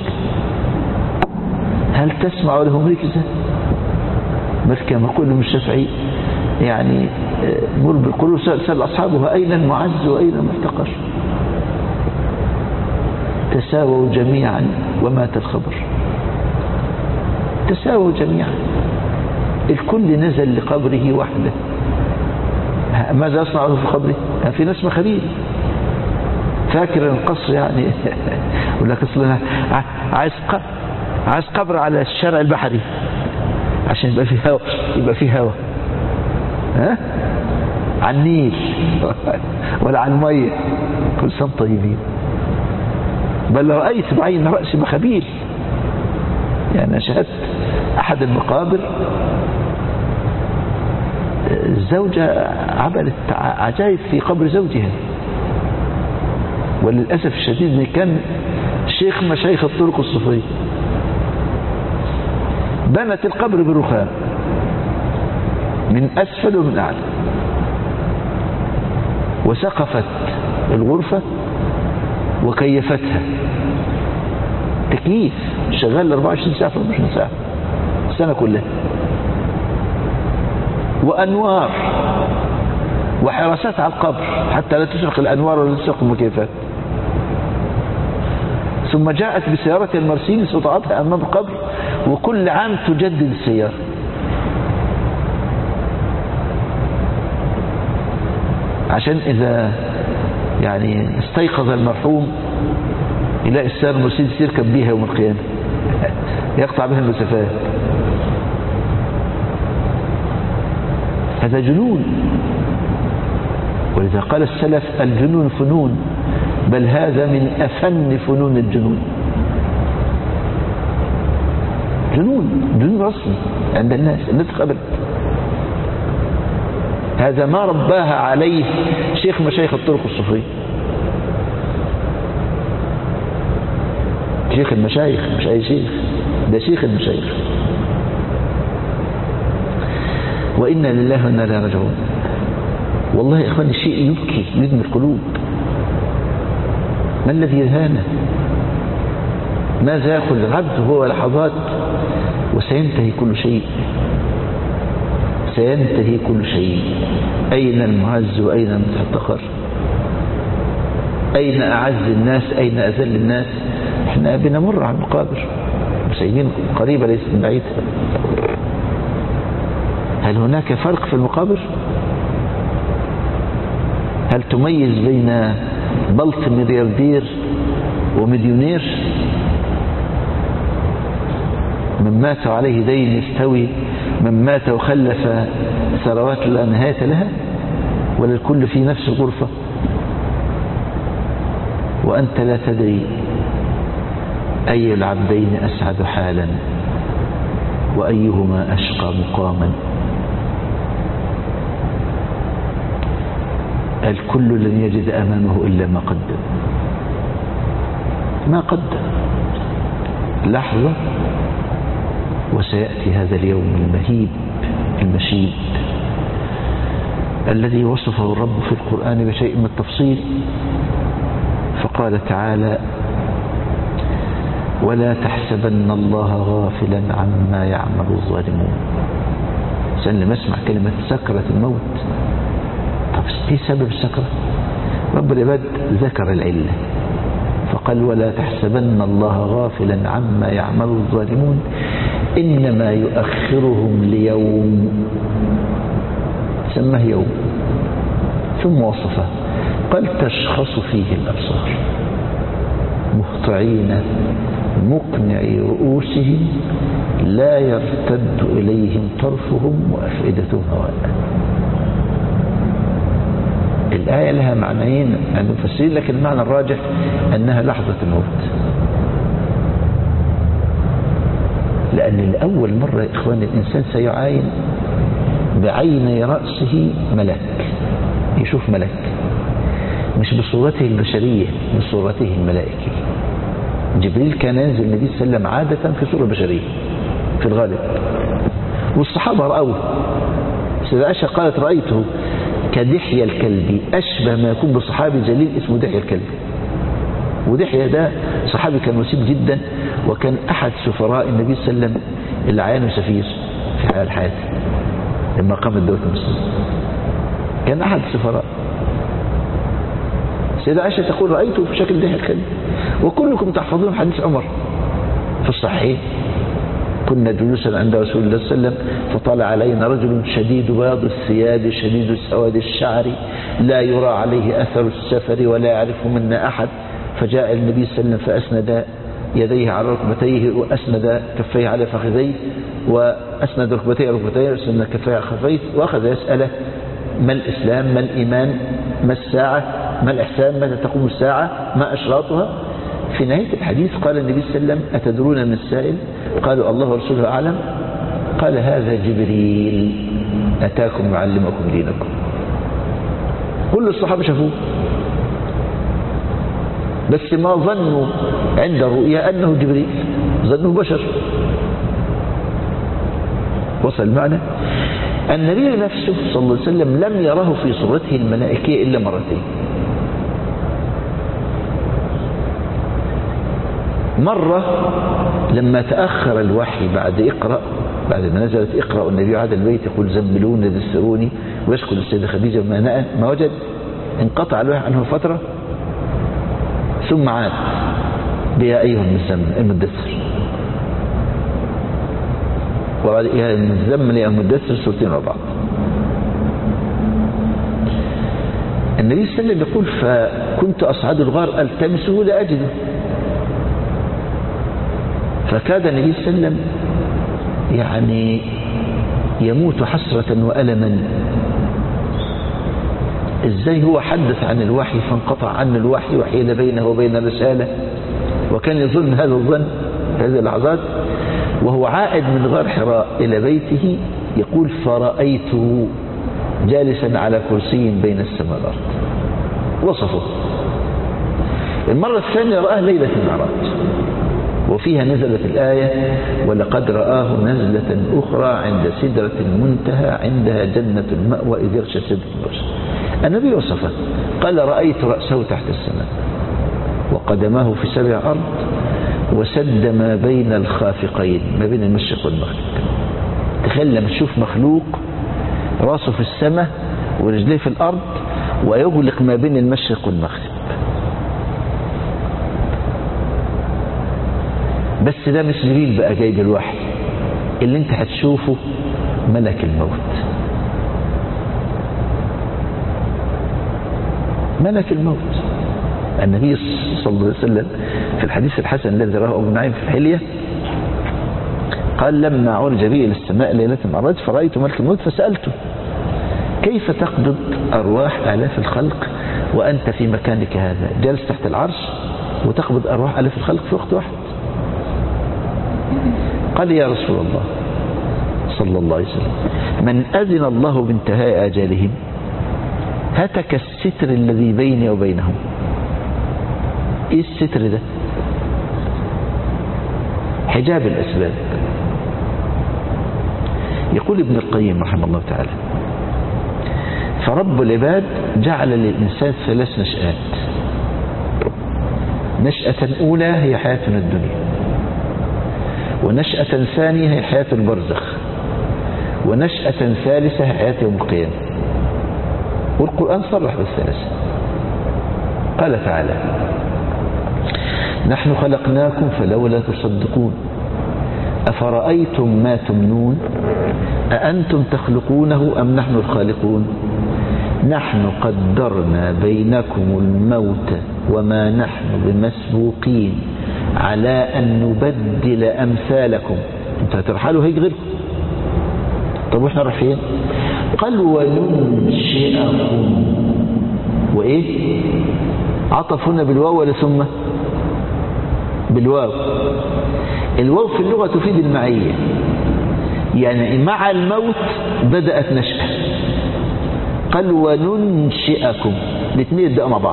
هل تسمع لهم ركزة؟ بل كما يقول الشافعي يعني مر بالقلوب سأل أصحابها: أين المعز وأين المحتقر؟ تساووا جميعا ومات الخبر. تساووا جميعا، الكل نزل لقبره وحده. ماذا يصنع له في قبره؟ يعني في ناس مخابيل فاكر القصر يعني ولا قصر عايز عايز قبر على الشارع البحري عشان يبقى فيه هواء، يبقى فيه هواء، ها، على النيل ولا على الميه. كل سنه طيبين. بل رأيت بعين رأس مخابيل، يعني شاهدت أحد المقابر الزوجة عملت عجائب في قبر زوجها، وللأسف الشديد إن كان شيخ مشايخ الطرق الصوفية. بنت القبر بالرخام من أسفل ومن أعلى، وسقفت الغرفة وكيفتها تكييف شغال أربعة وعشرين ساعة في أربعة وعشرين ساعة السنة كلها، وأنوار وحراسات على القبر حتى لا تسرق الأنوار ولا تسرق المكيفات. ثم جاءت بسيارة المرسيدس وضعتها أمام القبر، وكل عام تجدد السيارة. عشان إذا يعني استيقظ المرحوم يلاقي السيارة المرسيدس يركب بيها يوم القيامة يقطع بها المسافات. هذا جنون. ولذا قال السلف: الجنون فنون، بل هذا من أفن فنون الجنون. جنون، جنون رسمي عند الناس، الناس قبلت. هذا ما رباها عليه شيخ مشايخ الطرق الصوفية، شيخ المشايخ، مش أي شيخ، ده شيخ المشايخ. وإنا لله وإنا إليه راجعون. والله يا إخواني شيء يبكي يدمي القلوب. ما الذي يهانا؟ ماذا يأخذ العبد وهو لحظات وسينتهي كل شيء، سينتهي كل شيء. أين المعز وأين المتحتقر؟ أين أعز الناس أين أذل الناس؟ احنا بنمر على المقابر مسيبين قريبة ليست بعيدة. هل هناك فرق في المقابر؟ هل تميز بين بلط ملياردير ومليونير؟ من مات عليه دين يستوي من مات وخلف ثروات لا نهاية لها؟ ولا الكل في نفس الغرفة وأنت لا تدري أي العبدين أسعد حالا وأيهما أشقى مقاما؟ الكل لن يجد أمامه إلا ما قدم، ما قدم. لحظة وسيأتي هذا اليوم المهيب المشيد الذي وصفه الرب في القرآن بشيء من التفصيل، فقال تعالى: ولا تحسبن الله غافلا عما يعمل الظالمون. سألني ما اسمع كلمة سكرة الموت. طب ايه سبب السكرة؟ رب العباد ذكر العلة فقال: ولا تحسبن الله غافلا عما يعمل الظالمون إنما يؤخرهم ليوم، سماه يوم، ثم وصفه قال: تشخص فيه الأبصار مهطعين مقنعي رؤوسهم لا يرتد إليهم طرفهم وأفئدتهم هواء. الآية لها معنيين عند المفسرين، لكن المعنى الراجح أنها لحظة الموت. لأن لأول مرة يا إخوان الإنسان سيعاين بعيني رأسه ملك، يشوف ملك مش بصورته البشرية، بصورته الملائكية. جبريل كان ينزل النبي صلى الله عليه وسلم عادة في صورة بشرية في الغالب، والصحابة رأوه. سيدة عائشة قالت: رأيته كدحية الكلب، أشبه ما يكون بصحابي جليل اسمه دحية الكلب. ودحية ده صحابي كان وسيم جدا، وكان أحد سفراء النبي صلى الله عليه وسلم اللي عينه سفير في حال حياته لما قامت دولة المسلمين، كان أحد السفراء. سيدة عائشة تقول: رأيته في شكل دحية الكلب. وكلكم تحفظون حديث عمر في الصحيح: كنا جلوسا عند رسول الله صلى الله عليه وسلم فطلع علينا رجل شديد بياض الثياب شديد سواد الشعر لا يرى عليه أثر السفر ولا يعرفه منا أحد، فجاء النبي صلى الله عليه وسلم فأسند يديه على ركبتيه وأسند كفيه على فخذيه وأسند ركبتيه على ركبتيه وأسند كفيه على خفيه، وأخذ يسأله: ما الإسلام؟ ما الإيمان؟ ما الساعة؟ ما الإحسان؟ متى تقوم الساعة؟ ما أشراطها؟ في نهاية الحديث قال النبي صلى الله عليه وسلم: أتدرون من السائل؟ قالوا: الله ورسوله أعلم. قال: هذا جبريل أتاكم يعلمكم دينكم. كل الصحابة شافوه، بس ما ظنوا عند الرؤيا أنه جبريل، ظنوا بشر. وصل المعنى؟ النبي نفسه صلى الله عليه وسلم لم يره في صورته الملائكية إلا مرتين. مرة لما تأخر الوحي بعد اقرأ، بعد ما نزلت اقرأ والنبي عاد البيت يقول: زملوني دثروني، ويشكر السيدة خديجة ما ما وجد، انقطع الوحي عنه فترة ثم عاد بيا أيها المدثر، وبعد يا المزمل يا المدثر سورتين مع بعض. النبي صلى الله عليه وسلم يقول: فكنت أصعد الغار ألتمسه لا أجده، فكاد النبي صلى الله عليه وسلم يعني يموت حسرة وألما. ازاي هو حدث عن الوحي فانقطع عنه الوحي وحيل بينه وبين الرسالة، وكان يظن هذا الظن في هذه اللحظات وهو عائد من غار حراء إلى بيته. يقول: فرأيته جالسا على كرسي بين السماء والأرض. وصفه. المرة الثانية رآه ليلة المعراج، وفيها نزلت الآية: ولقد رآه نزلة أخرى عند سدرة المنتهى عندها جنة المأوى إذ يغشى سدرة المغشى. النبي وصفه قال: رأيت رأسه تحت السماء وقدماه في سبع أرض وسد ما بين الخافقين، ما بين المشرق والمغرب. تخيل لما تشوف مخلوق راسه في السماء ورجليه في الأرض ويغلق ما بين المشرق والمغرب. بس ده مش جبريل بقى جايب الوحي، اللي انت هتشوفه ملك الموت. ملك الموت. النبي صلى الله عليه وسلم في الحديث الحسن الذي رواه ابو نعيم في الحلية قال: لما عرج بي الى السماء ليلة المعراج فرأيت ملك الموت فسألته: كيف تقبض أرواح آلاف الخلق وأنت في مكانك هذا؟ جالس تحت العرش وتقبض أرواح آلاف الخلق في وقت واحد. قال: يا رسول الله صلى الله عليه وسلم، من أذن الله بانتهاء أجالهم هتك الستر الذي بيني وبينهم. ايه الستر ده؟ حجاب الأسباب. يقول ابن القيم رحمه الله تعالى: فرب العباد جعل للإنسان ثلاث نشآت. نشأة أولى هي حياتنا الدنيا، ونشأة ثانية هي حياة البرزخ، ونشأة ثالثة هي حياة يوم القيامة. والقرآن صرح بالثلاثة. قال تعالى: نحن خلقناكم فلولا تصدقون أفرأيتم ما تمنون أأنتم تخلقونه أم نحن الخالقون نحن قدرنا بينكم الموت وما نحن بمسبوقين على أن نبدل أمثالكم. انت هترحلوا هيك غيركم. طب واحنا رايحين؟ قال: وننشئكم. وإيه؟ عطف هنا بالواو ولا ثم؟ بالواو. الواو في اللغة تفيد المعية، يعني مع الموت بدأت نشأة. قال: وننشئكم. الاثنين يبدأوا مع بعض.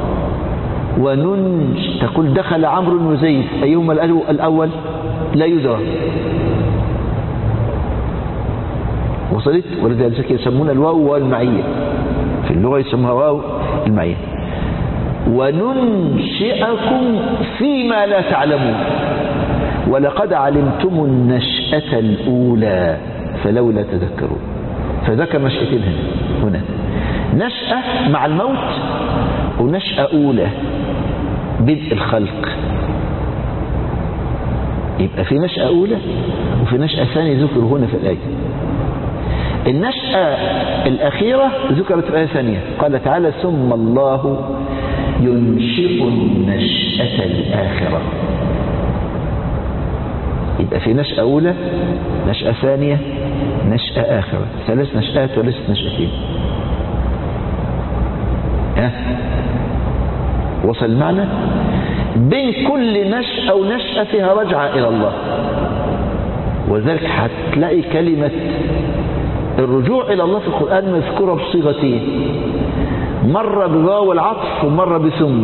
وننش تقول دخل عمرو وزيد، أيهما الأول؟ لا يدرى. وصلت؟ ولذلك يسمون الواو والمعية، في اللغة يسمونها واو المعية. وننشئكم فيما لا تعلمون ولقد علمتم النشأة الأولى فلولا تذكرون. فذكر نشأتين هنا، نشأة مع الموت ونشأة أولى بدء الخلق. يبقى في نشأة أولى وفي نشأة ثانية ذكر هنا في الآية. النشأة الأخيرة ذكرت في الآية الثانية، قال تعالى: ثم الله ينشئ النشأة الآخرة. يبقى في نشأة أولى، نشأة ثانية، نشأة آخرة. ثلاث نشأات وليست نشأتين. ها؟ وصل المعنى؟ بين كل نشأة ونشأة فيها رجعة إلى الله. وذلك هتلاقي كلمة الرجوع إلى الله في القرآن مذكورة بصيغتين، مرة بواو العطف ومرة بثم.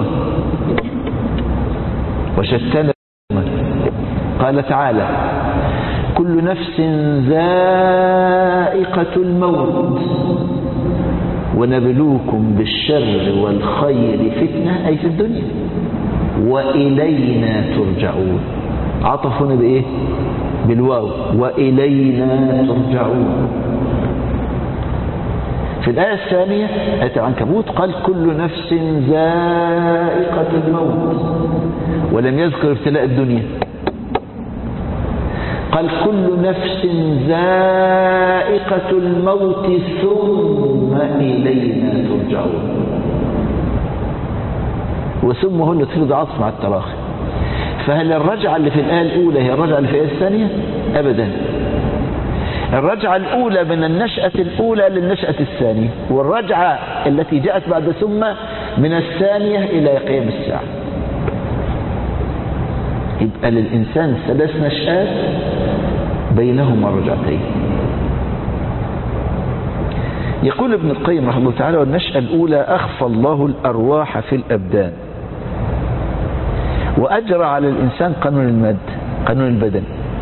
وشتان. قال تعالى: كل نفس ذائقة الموت ونبلوكم بالشر والخير فتنة، أي في الدنيا، وإلينا ترجعون. عطف هنا بإيه؟ بالواو. وإلينا ترجعون. في الآية الثانية آية العنكبوت قال: كل نفس ذائقة الموت، ولم يذكر ابتلاء الدنيا. قال: كل نفس ذائقة الموت ثم إلينا ترجعون. وثم هنا تفيد عطف مع التراخي. فهل الرجعة اللي في الآية الأولى هي الرجعة اللي في الآية الثانية؟ أبدا. الرجعة الأولى من النشأة الأولى للنشأة الثانية، والرجعة التي جاءت بعد ثم من الثانية إلى قيام الساعة. يبقى للإنسان ثلاث نشآت بينهما رجعتين. يقول ابن القيم رحمه الله تعالى: والنشأة الأولى أخفى الله الأرواح في الأبدان وأجرى على الإنسان قانون المادة، قانون البدن.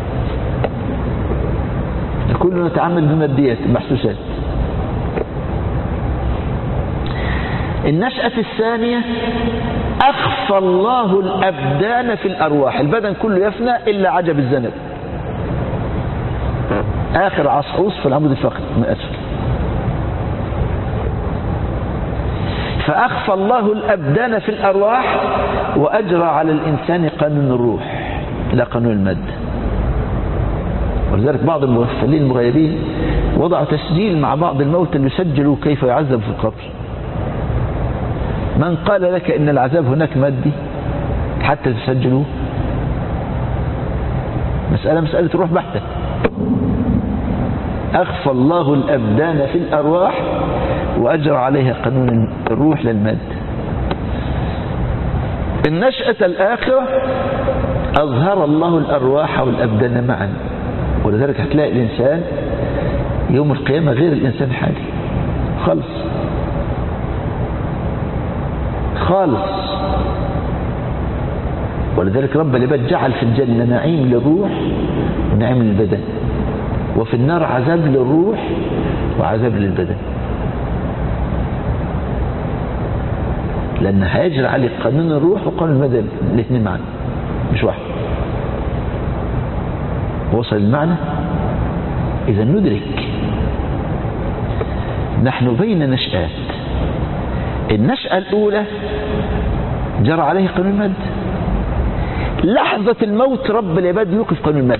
كلنا نتعامل بماديات محسوسات. النشأة الثانية أخفى الله الأبدان في الأرواح، البدن كله يفنى إلا عجب الذنب، آخر عصعوص في العمود الفقري من أسفل. فأخفى الله الأبدان في الأرواح وأجرى على الإنسان قانون الروح لا قانون المادة. ولذلك بعض المغفلين المغيبين وضعوا تسجيل مع بعض الموتى ليسجلوا كيف يعذب في القبر. من قال لك إن العذاب هناك مادي حتى تسجلوه؟ مسألة مسألة روح بحتة. أخفى الله الأبدان في الأرواح وأجرى عليها قانون الروح للمادة. النشأة الآخرة أظهر الله الأرواح والأبدان معا، ولذلك هتلاقي الإنسان يوم القيامة غير الإنسان الحالي خالص خالص. ولذلك رب العباد جعل في الجنة نعيم للروح ونعيم للبدن، وفي النار عذاب للروح وعذاب للبدن، لأن هيجري عليه قانون الروح وقانون البدن الاثنين معا مش واحد. وصل المعنى؟ إذا ندرك نحن بين نشآت. النشأة الأولى جرى عليه قانون المادة، لحظة الموت رب العباد يوقف قانون المادة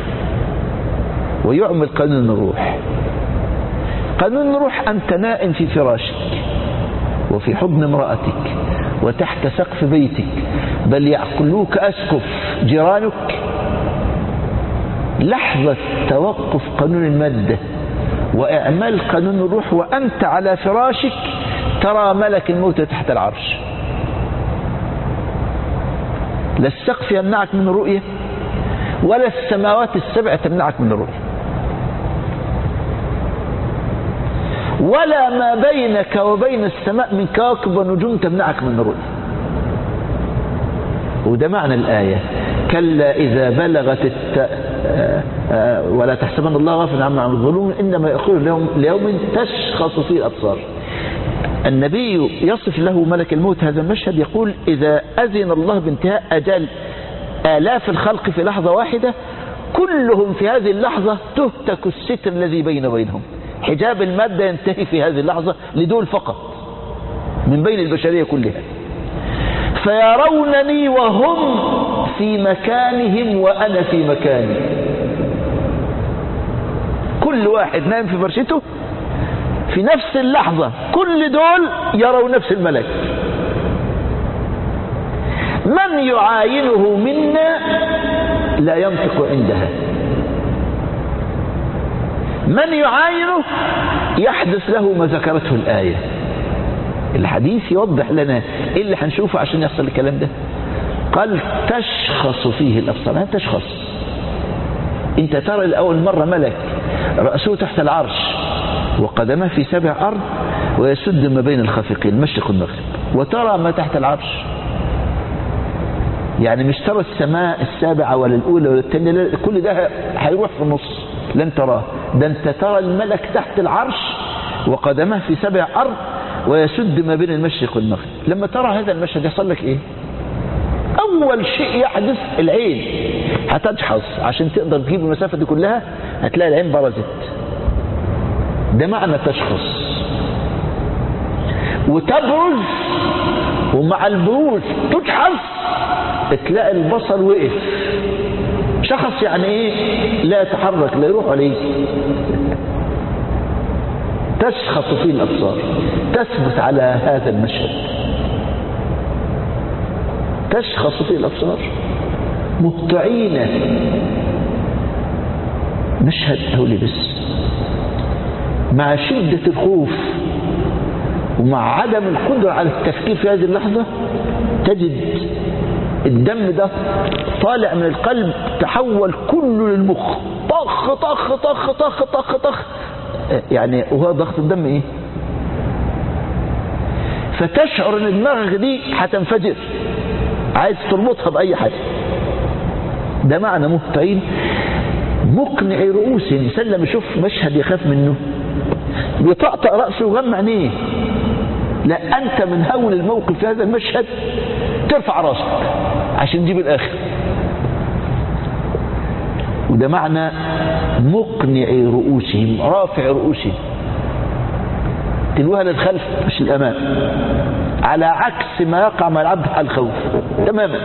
ويعمل قانون الروح. قانون الروح أنت نائم في فراشك وفي حضن امرأتك وتحت سقف بيتك، بل يعقلوك أسقف جيرانك. لحظة توقف قانون المادة وإعمال قانون الروح وأنت على فراشك ترى ملك الموت تحت العرش. لا السقف يمنعك من الرؤية ولا السماوات السبع تمنعك من الرؤية، ولا ما بينك وبين السماء من كواكب ونجوم تمنعك من الرؤية. وده معنى الآية: كلا إذا بلغت الت... ولا تحسبن الله غافلا عما يعمل الظالمون إنما يأخذ ليوم... ليوم تشخص فيه الأبصار. النبي يصف له ملك الموت هذا المشهد، يقول: إذا أذن الله بانتهاء أجل آلاف الخلق في لحظة واحدة، كلهم في هذه اللحظة تهتك الستر الذي بين وبينهم، حجاب المادة ينتهي في هذه اللحظة لدول فقط من بين البشرية كلها، فيرونني وهم في مكانهم وأنا في مكاني. كل واحد نايم في فرشته في نفس اللحظة، كل دول يروا نفس الملك. من يعاينه منا لا ينطق عندها، من يعاينه يحدث له ما ذكرته الآية. الحديث يوضح لنا ايه اللي هنشوفه عشان يحصل الكلام ده. قال: تشخص فيه الأبصار. يعني تشخص، انت ترى لأول مرة ملك رأسه تحت العرش وقدمه في سبع أرض ويسد ما بين الخافقين المشرق والمغرب، وترى ما تحت العرش. يعني مش ترى السماء السابعة ولا الأولى ولا الثانية، كل ده هيروح في النص لن تراه. ده انت ترى الملك تحت العرش وقدمه في سبع أرض ويسد ما بين المشرق والمغرب. لما ترى هذا المشهد يحصل لك ايه؟ اول شيء يحدث العين هتجحظ عشان تقدر تجيب المسافة دي كلها، هتلاقي العين برزت. ده معنى تشخص. وتبرز، ومع البروز تجحظ تلاقي البصر وقف. شخص يعني ايه؟ لا يتحرك، لا يروح عليه. تشخص فيه الأبصار، تثبت على هذا المشهد، تشخص فيه الأبصار مهطعين. مشهد هولي بس مع شدة الخوف ومع عدم القدرة على التفكير في هذه اللحظة، تجد الدم ده طالع من القلب تحول كله للمخ، طخ طخ طخ طخ طخ طخ. يعني وهو ضغط الدم ايه؟ فتشعر ان دماغك دي هتنفجر، عايز تربطها باي حاجه. ده معنى مهطعين مقنع رؤوس. الانسان لما يشوف مشهد يخاف منه بيطقطق راسه ويغمى عينيه. لا، انت من هول الموقف في هذا المشهد ترفع راسك عشان تجيب الآخر. وده معنى مقنع رؤوسهم، رافع رؤوسهم، تلوها للخلف مش الأمام، على عكس ما يقع مع العبد على الخوف تماما.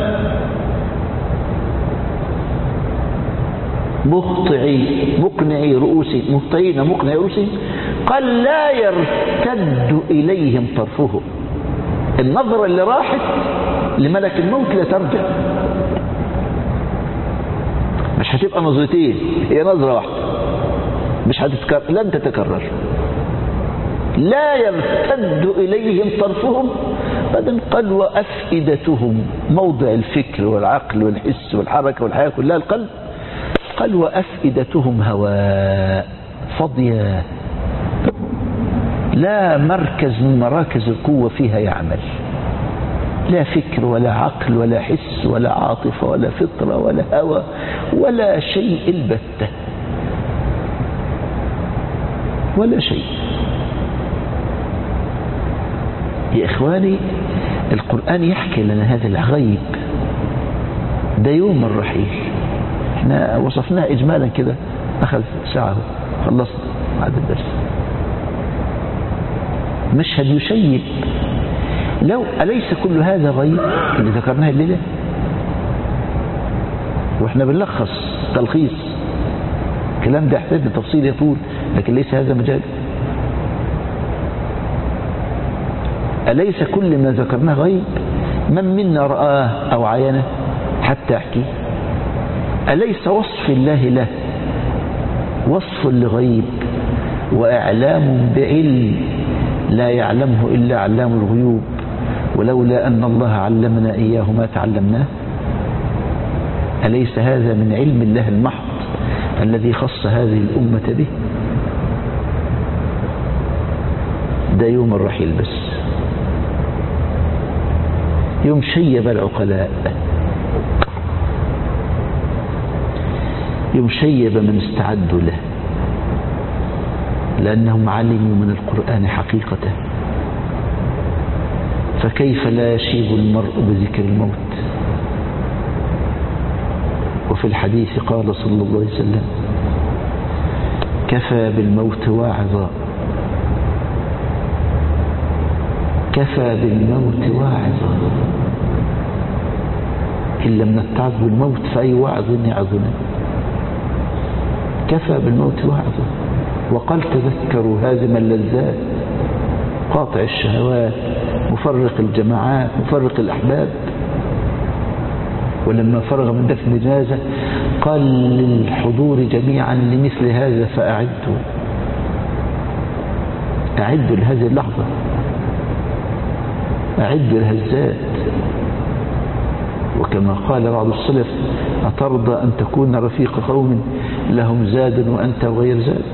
مقطعي مقنعي رؤوسهم، مقطعين مقنعي رؤوسهم، قال لا يرتد إليهم طرفهم. النظرة اللي راحت لملك الموت لا ترجع، مش هتبقى نظرتين، هي نظرة واحدة مش هتتكرر، لن تتكرر. لا يرتد إليهم طرفهم. بعدين قال وأفئدتهم، موضع الفكر والعقل والحس والحركة والحياة كلها القلب. قال وأفئدتهم هواء فاضية، لا مركز من مراكز القوة فيها يعمل، لا فكر ولا عقل ولا حس ولا عاطفة ولا فطرة ولا هوى ولا شيء البتة، ولا شيء. يا إخواني القرآن يحكي لنا هذا الغيب، ده يوم الرحيل. احنا وصفناه إجمالا كده، أخذ ساعة خلصنا بعد الدرس. مشهد يشيب. لو أليس كل هذا غيب اللي ذكرناه الليلة؟ واحنا بنلخص تلخيص الكلام ده، يحتاج لتفصيل يطول، لكن ليس هذا مجال. أليس كل ما ذكرناه غيب؟ من منا رآه أو عاينه حتى أحكي؟ أليس وصف الله له وصف لغيب وإعلام بعلم لا يعلمه إلا علام الغيوب، ولولا أن الله علمنا إياه ما تعلمناه؟ أليس هذا من علم الله المحض الذي خص هذه الأمة به؟ ده يوم الرحيل بس، يوم شيب العقلاء، يوم شيب من استعدوا له، لأنهم علموا من القرآن حقيقته. فكيف لا يشيب المرء بذكر الموت؟ وفي الحديث قال صلى الله عليه وسلم كفى بالموت واعظا، كفى بالموت واعظا، إن لم نتعظ بالموت فأي واعظ يعظنا. كفى بالموت واعظا. وقال تذكروا هازم اللذات، قاطع الشهوات، مفرق الجماعات، مفرق الأحباب. ولما فرغ من دفن الجنازة قال للحضور جميعا لمثل هذا فأعدوا، أعدوا لهذه اللحظة، أعدوا الهزات. وكما قال بعض السلف أترضى أن تكون رفيق قوم لهم زاد وأنت غير زاد؟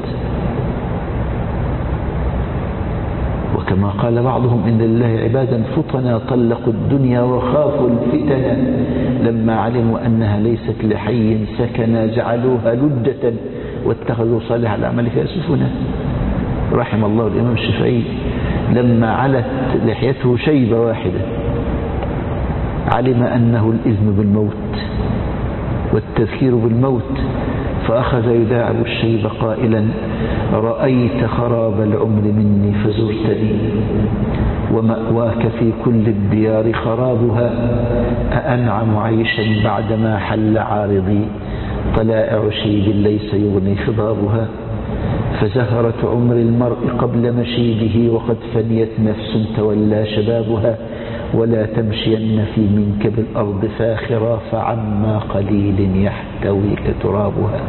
وكما قال بعضهم إن لله عبادا فطنا طلقوا الدنيا وخافوا الفتن لما علموا أنها ليست لحي سكنا جعلوها لجة واتخذوا صالح الأعمال فيها سفنا. رحم الله الإمام الشافعي لما علت لحيته شيبة واحدة علم أنه الإذن بالموت والتذكير بالموت، فأخذ يداعب الشيب قائلا رأيت خراب العمر مني فزرتني، ومأواك في كل الديار خرابها، أأنعم عيشا بعدما حل عارضي، طلائع شيب ليس يغني خضابها، فزهرة عمر المرء قبل مشيبه وقد فنيت نفس تولى شبابها، ولا تمشين في منكب الأرض فاخرة فعما قليل يحتويك ترابها.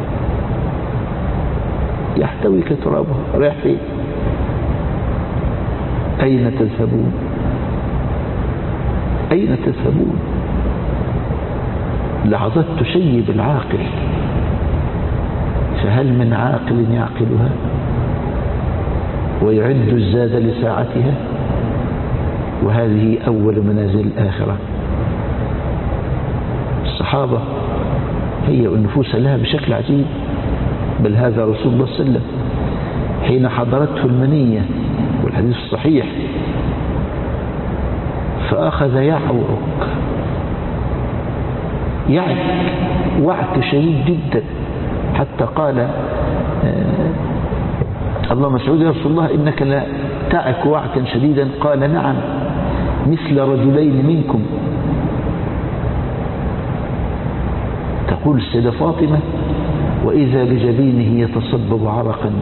يحتويك ترابها، رايح فين؟ أين تذهبون؟ أين تذهبون؟ لحظات تشيب العاقل، فهل من عاقل يعقلها ويعد الزاد لساعتها؟ وهذه أول منازل الآخرة. الصحابة هيئوا النفوس لها بشكل عجيب، بل هذا رسول الله صلى الله عليه وسلم حين حضرته المنية والحديث الصحيح فأخذ يعوق يعك وعك شديد جدا، حتى قال آه الله مسعود يا رسول الله إنك لا تعك وعكا شديدا. قال نعم مثل رجلين منكم. تقول السيدة فاطمة وإذا بجبينه يتصبب عرقا،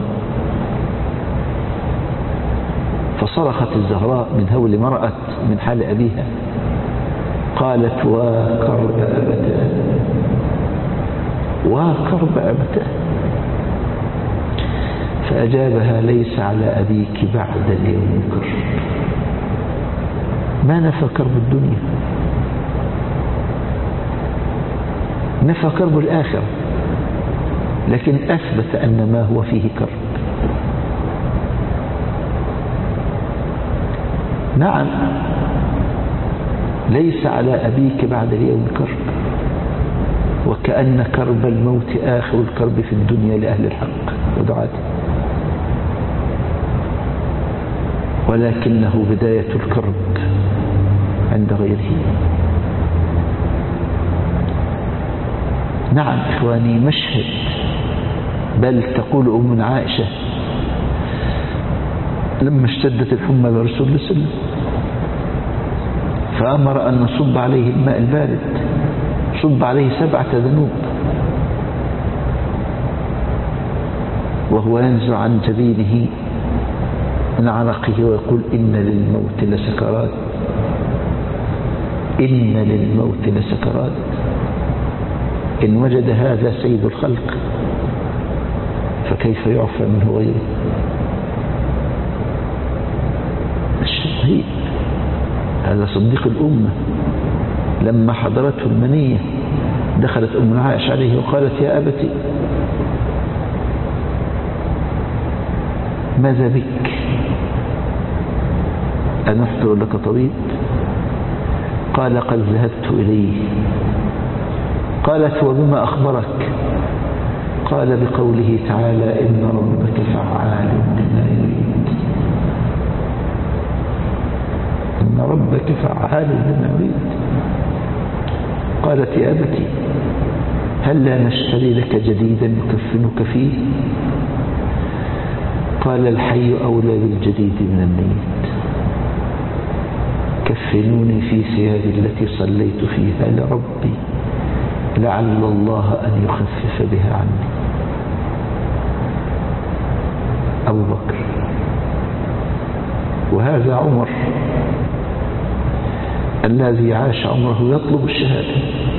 فصرخت الزهراء من هول ما رأت من حال أبيها، قالت وكرب أبتاه وكرب أبتاه. فأجابها ليس على أبيك بعد اليوم كرب. ما نفى كرب الدنيا، نفى كرب الآخرة، لكن أثبت أن ما هو فيه كرب. نعم ليس على أبيك بعد اليوم كرب، وكأن كرب الموت آخر الكرب في الدنيا لأهل الحق ودعاته، ولكنه بداية الكرب عند غيره. نعم إخواني مشهد، بل تقول أم عائشة لما اشتدت الحمى برسول الله صلى الله عليه وسلم فأمر أن نصب عليه الماء البارد، صب عليه سبعة ذنوب وهو ينزع عن جبينه من عرقه ويقول إن للموت لسكرات، إن للموت لسكرات. إن وجد هذا سيد الخلق فكيف يعفى منه غيره؟ الشهيد هذا صديق الأمة. لما حضرته المنية دخلت أم عائشة عليه وقالت يا أبتي ماذا بك؟ أنحضر لك طبيب؟ قال قد ذهبت إليه. قالت وبما أخبرك؟ قال بقوله تعالى إن ربك فعال لما يريد، إن ربك فعال لما يريد. قالت يا أبتي هل لا نشتري لك جديدا نكفنك فيه؟ قال الحي أولى بالجديد من الميت، كفنوني في ثيابي التي صليت فيها لربي لعل الله أن يخفف بها عني. أبو بكر. وهذا عمر الذي عاش عمره يطلب الشهادة،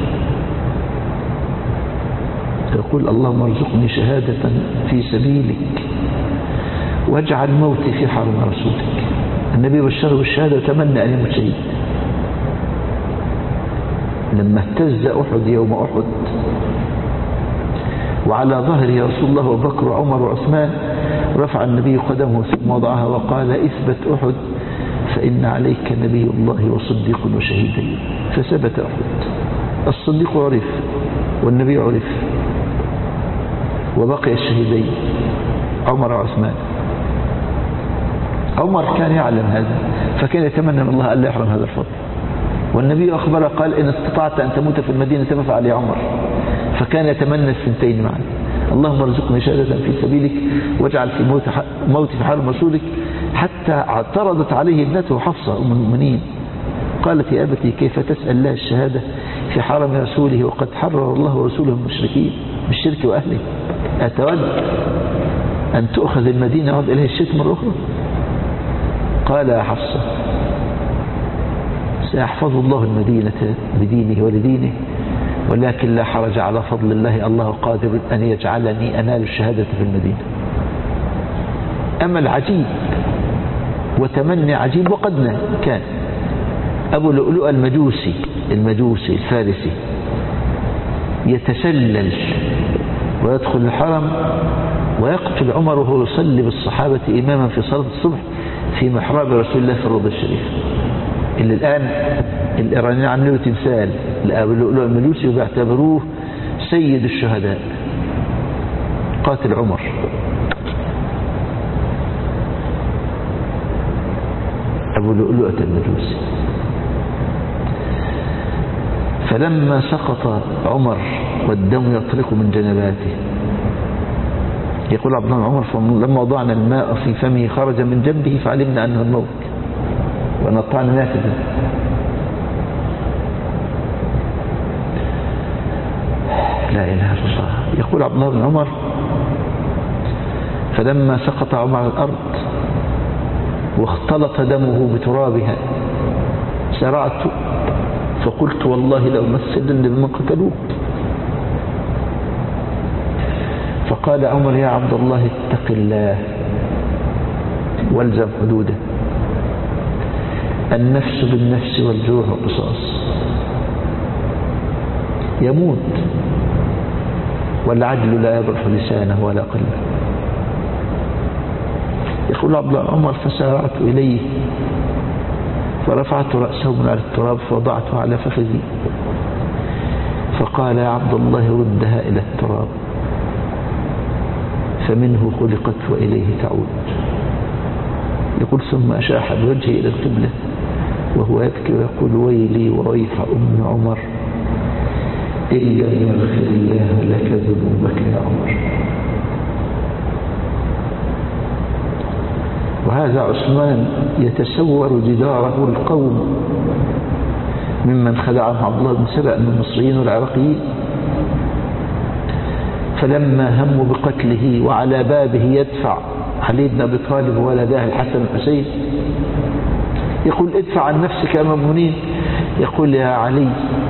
يقول اللهم ارزقني شهادة في سبيلك واجعل موتي في حرم رسولك. النبي بشره بالشهادة وتمنى أن يموت شهيد. لما اهتز أحد يوم أحد وعلى ظهره رسول الله وبكر وعمر وعثمان، رفع النبي قدمه ثم وضعها وقال اثبت أحد فإن عليك نبي الله وصديق وشهيدين. فثبت أحد. الصديق عرف والنبي عرف وبقي الشهيدين عمر وعثمان. عمر كان يعلم هذا فكان يتمنى من الله ألا يحرم هذا الفضل، والنبي أخبره قال إن استطعت أن تموت في المدينة فافعل يا عمر، فكان يتمنى الثنتين معا. اللهم ارزقني شهادة في سبيلك واجعل في موت موتي في حرم رسولك. حتى اعترضت عليه ابنته حفصة أم المؤمنين قالت يا أبتي كيف تسأل الله الشهادة في حرم رسوله وقد حرر الله ورسوله المشركين بالشرك وأهله؟ أتود أن تؤخذ المدينة وعد إليه الشرك مرة أخرى؟ قال يا حفصة سيحفظ الله المدينة بدينه ولدينه، ولكن لا حرج على فضل الله، الله قادر أن يجعلني أنال الشهادة في المدينة. أمل عجيب وتمني عجيب وقد كان. أبو لؤلؤ المجوسي المجوسي الفارسي يتسلل ويدخل الحرم ويقتل عمر وهو يصلي بالصحابة إماما في صلاة الصبح في محراب رسول الله في الروضة الشريف، اللي الآن الإيرانيين عملوا تمثال لأبو لؤلؤ المجوسي وبيعتبروه سيد الشهداء. قاتل عمر. أبو لؤلؤة المجوسي فلما سقط عمر والدم يطرق من جنباته، يقول عبد الله بن عمر لما وضعنا الماء في فمه خرج من جنبه فعلمنا أنه الموت ونطعنا نافذا. لا إله إلا الله. يقول عبد الله بن عمر فلما سقط عمر على الأرض واختلط دمه بترابها سرعت فقلت والله لو مثلن بمن قتلوه. فقال عمر يا عبد الله اتق الله والزم حدوده، النفس بالنفس والجروح قصاص، يموت والعدل لا يبرح لسانه ولا قلبه. يقول عبد الله عمر فسارعت إليه فرفعت رأسه من على التراب فوضعته على فخذي فقال يا عبد الله ردها إلى التراب فمنه خلقت وإليه تعود. يقول ثم أشاح بوجهه إلى القبلة وهو يبكي ويقول ويلي وويح أم عمر إن لم يغفر الله لك ذنوبك يا عمر. وهذا عثمان يتسور جداره القوم ممن خدعهم عبد الله بن سبأ من المصريين والعراقيين، فلما هموا بقتله وعلى بابه يدفع علي بن أبي طالب وولداه الحسن والحسين يقول ادفع عن نفسك يا مأمونين، يقول يا علي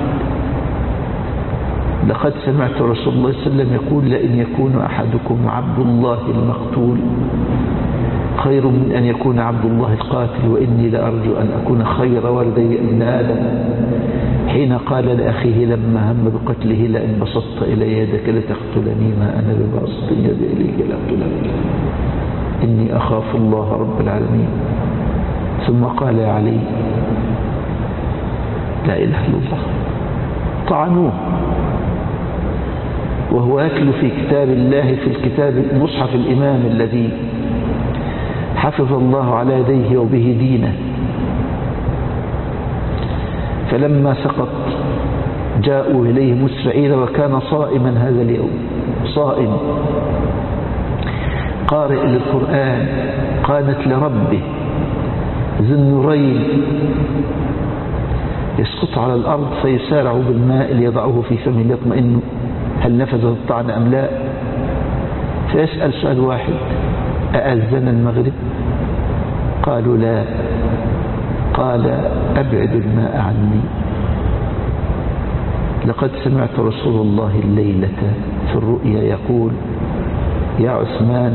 لقد سمعت رسول الله صلى الله عليه وسلم يقول لئن يكون أحدكم عبد الله المقتول خير من أن يكون عبد الله القاتل، وإني لأرجو أن أكون خير والدي ابن آدم. حين قال لأخيه لما هم بقتله لئن بسطت إلي يدك لتقتلني ما أنا بباسط يدي إليك لأقتلني إني أخاف الله رب العالمين. ثم قال يا علي لا إله إلا الله. طعنوه وهو يتلو في كتاب الله في الكتاب مصحف الإمام الذي حفظ الله على يديه وبه دينه. فلما سقط جاءوا إليه مسرعين وكان صائما هذا اليوم، صائم قارئ للقرآن قانت لربه ذي النورين، يسقط على الأرض فيسارع بالماء ليضعه في فمه ليطمئن هل نفذ الطعن أم لا، فيسأل سؤال واحد أأذن المغرب؟ قالوا لا. قال أبعد الماء عني، لقد سمعت رسول الله الليلة في الرؤيا يقول يا عثمان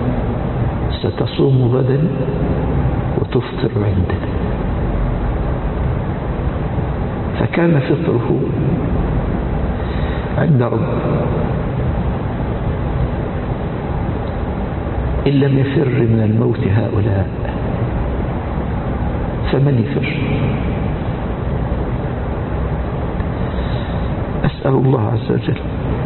ستصوم غدا وتفطر عندنا. فكان فطره عند ربه إن لم يفر من الموت هؤلاء فمن يفر؟ أسأل الله عز وجل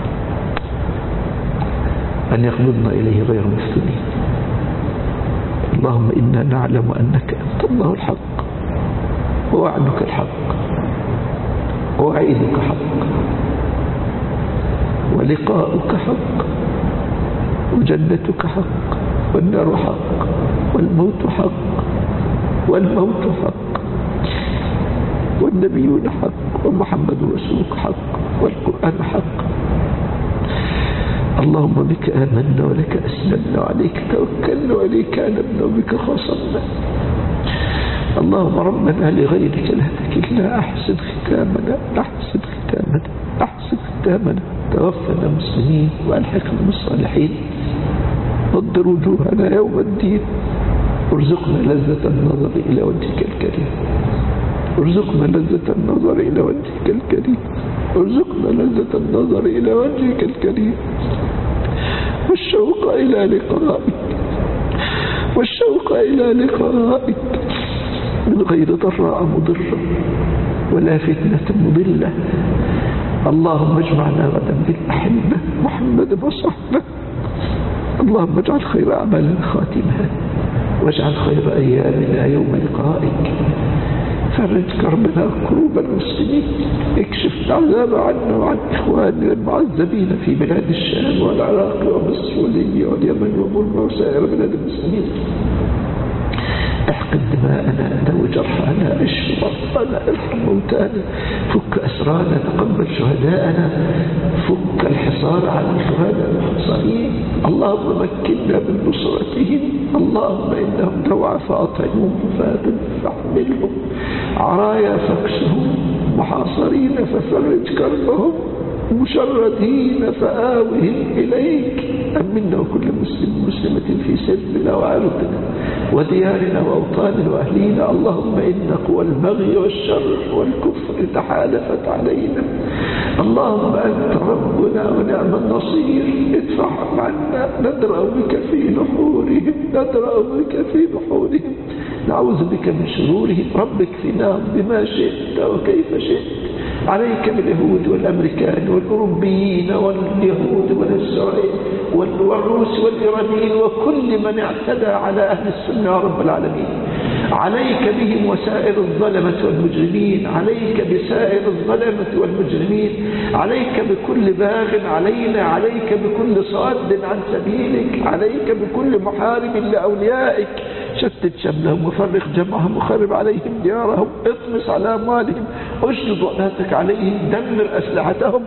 أن يقبضنا إليه غير مفتونين. اللهم إنا نعلم أنك أنت الله الحق ووعدك الحق ووعيدك حق ولقاؤك حق وجنتك حق والنار حق والموت حق والموت حق والنبيون حق ومحمد رسولك حق والقرآن حق. اللهم بك آمنا ولك أسلمنا وعليك توكلنا وإليك أنبنا وبك خاصمنا. اللهم ربنا لغيرك لا تكلنا، أحسن ختامنا أحسن ختامنا أحسن ختامنا، توفنا مسلمين وألحقنا بالصالحين، نضر وجوهنا يوم الدين، ارزقنا لذة النظر إلى وجهك الكريم، ارزقنا لذة النظر إلى وجهك الكريم، ارزقنا لذة النظر إلى وجهك الكريم، والشوق إلى لقائك والشوق إلى لقائك من غير ضراء مضرة ولا فتنة مضلة. اللهم اجمعنا غدا بالأحبة محمد وصحبه. اللهم اجعل خير أعمالنا خاتمها واجعل خير أيامنا يوم لقائك، فرج كربنا كروب المسلمين، اكشف العذاب عنا وعن إخواننا المعذبين في بلاد الشام والعراق ومصر وليبيا واليمن وبرما وسائر بلاد المسلمين. احقن دماءنا، دو جرحانا، اشف مرضانا، ارحم موتانا، فك أسرانا، تقبل شهداءنا، فك الحصار على الشهداء المحصنين. اللهم مكننا من نصرتهم، اللهم إنهم دوعى فأطعموهم فاتن فاحملهم، عرايا فاكسهم، محاصرين ففرج كربهم، مشردين فآوهم إليك. أمنا وكل مسلم مسلمة في سلمنا وعرضنا وديارنا وأوطاننا وأهلينا. اللهم إن قوى البغي والشر والكفر تحالفت علينا، اللهم أنت ربنا ونعم النصير، ادفعهم عنا، ندرأ بك في نحورهم، ندرأ بك في نحورهم، نعوذ بك من شرورهم. رب اكفناهم بما شئت وكيف شئت. عليك باليهود والأمريكان والأوروبيين واليهود والإسرائيل والروس والإيرانيين وكل من اعتدى على أهل السنة يا رب العالمين. عليك بهم وسائر الظلمة والمجرمين، عليك بسائر الظلمة والمجرمين، عليك بكل باغ علينا، عليك بكل صاد عن سبيلك، عليك بكل محارب لأوليائك. شتت شملهم وفرق جمعهم وخرب عليهم ديارهم، اطمس على أموالهم، اشدد وعناتك عليهم، دمر أسلحتهم.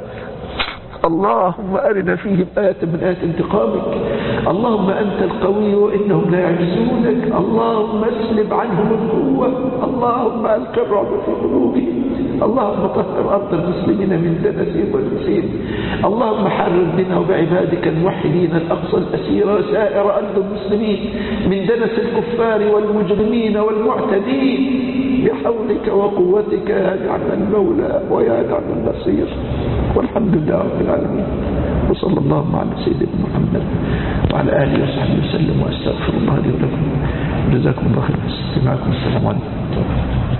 اللهم أرنا فيهم آية من آيات انتقامك. اللهم أنت القوي وإنهم لا يعجزونك. اللهم اسلب عنهم القوة، اللهم ألق الرعب في قلوبهم. اللهم طهر أرض المسلمين من دنسهم والمسير. اللهم حرر بنا وبعبادك الموحدين الأقصى الأسير وسائر أرض المسلمين من دنس الكفار والمجرمين والمعتدين بحولك وقوتك يا نعم المولى ويا نعم النصير. والحمد لله رب العالمين، وصلى الله على سيدنا محمد وعلى آله وصحبه وسلم، وأستغفر الله لي ولكم. جزاكم الله خير. استماعكم. السلام عليكم.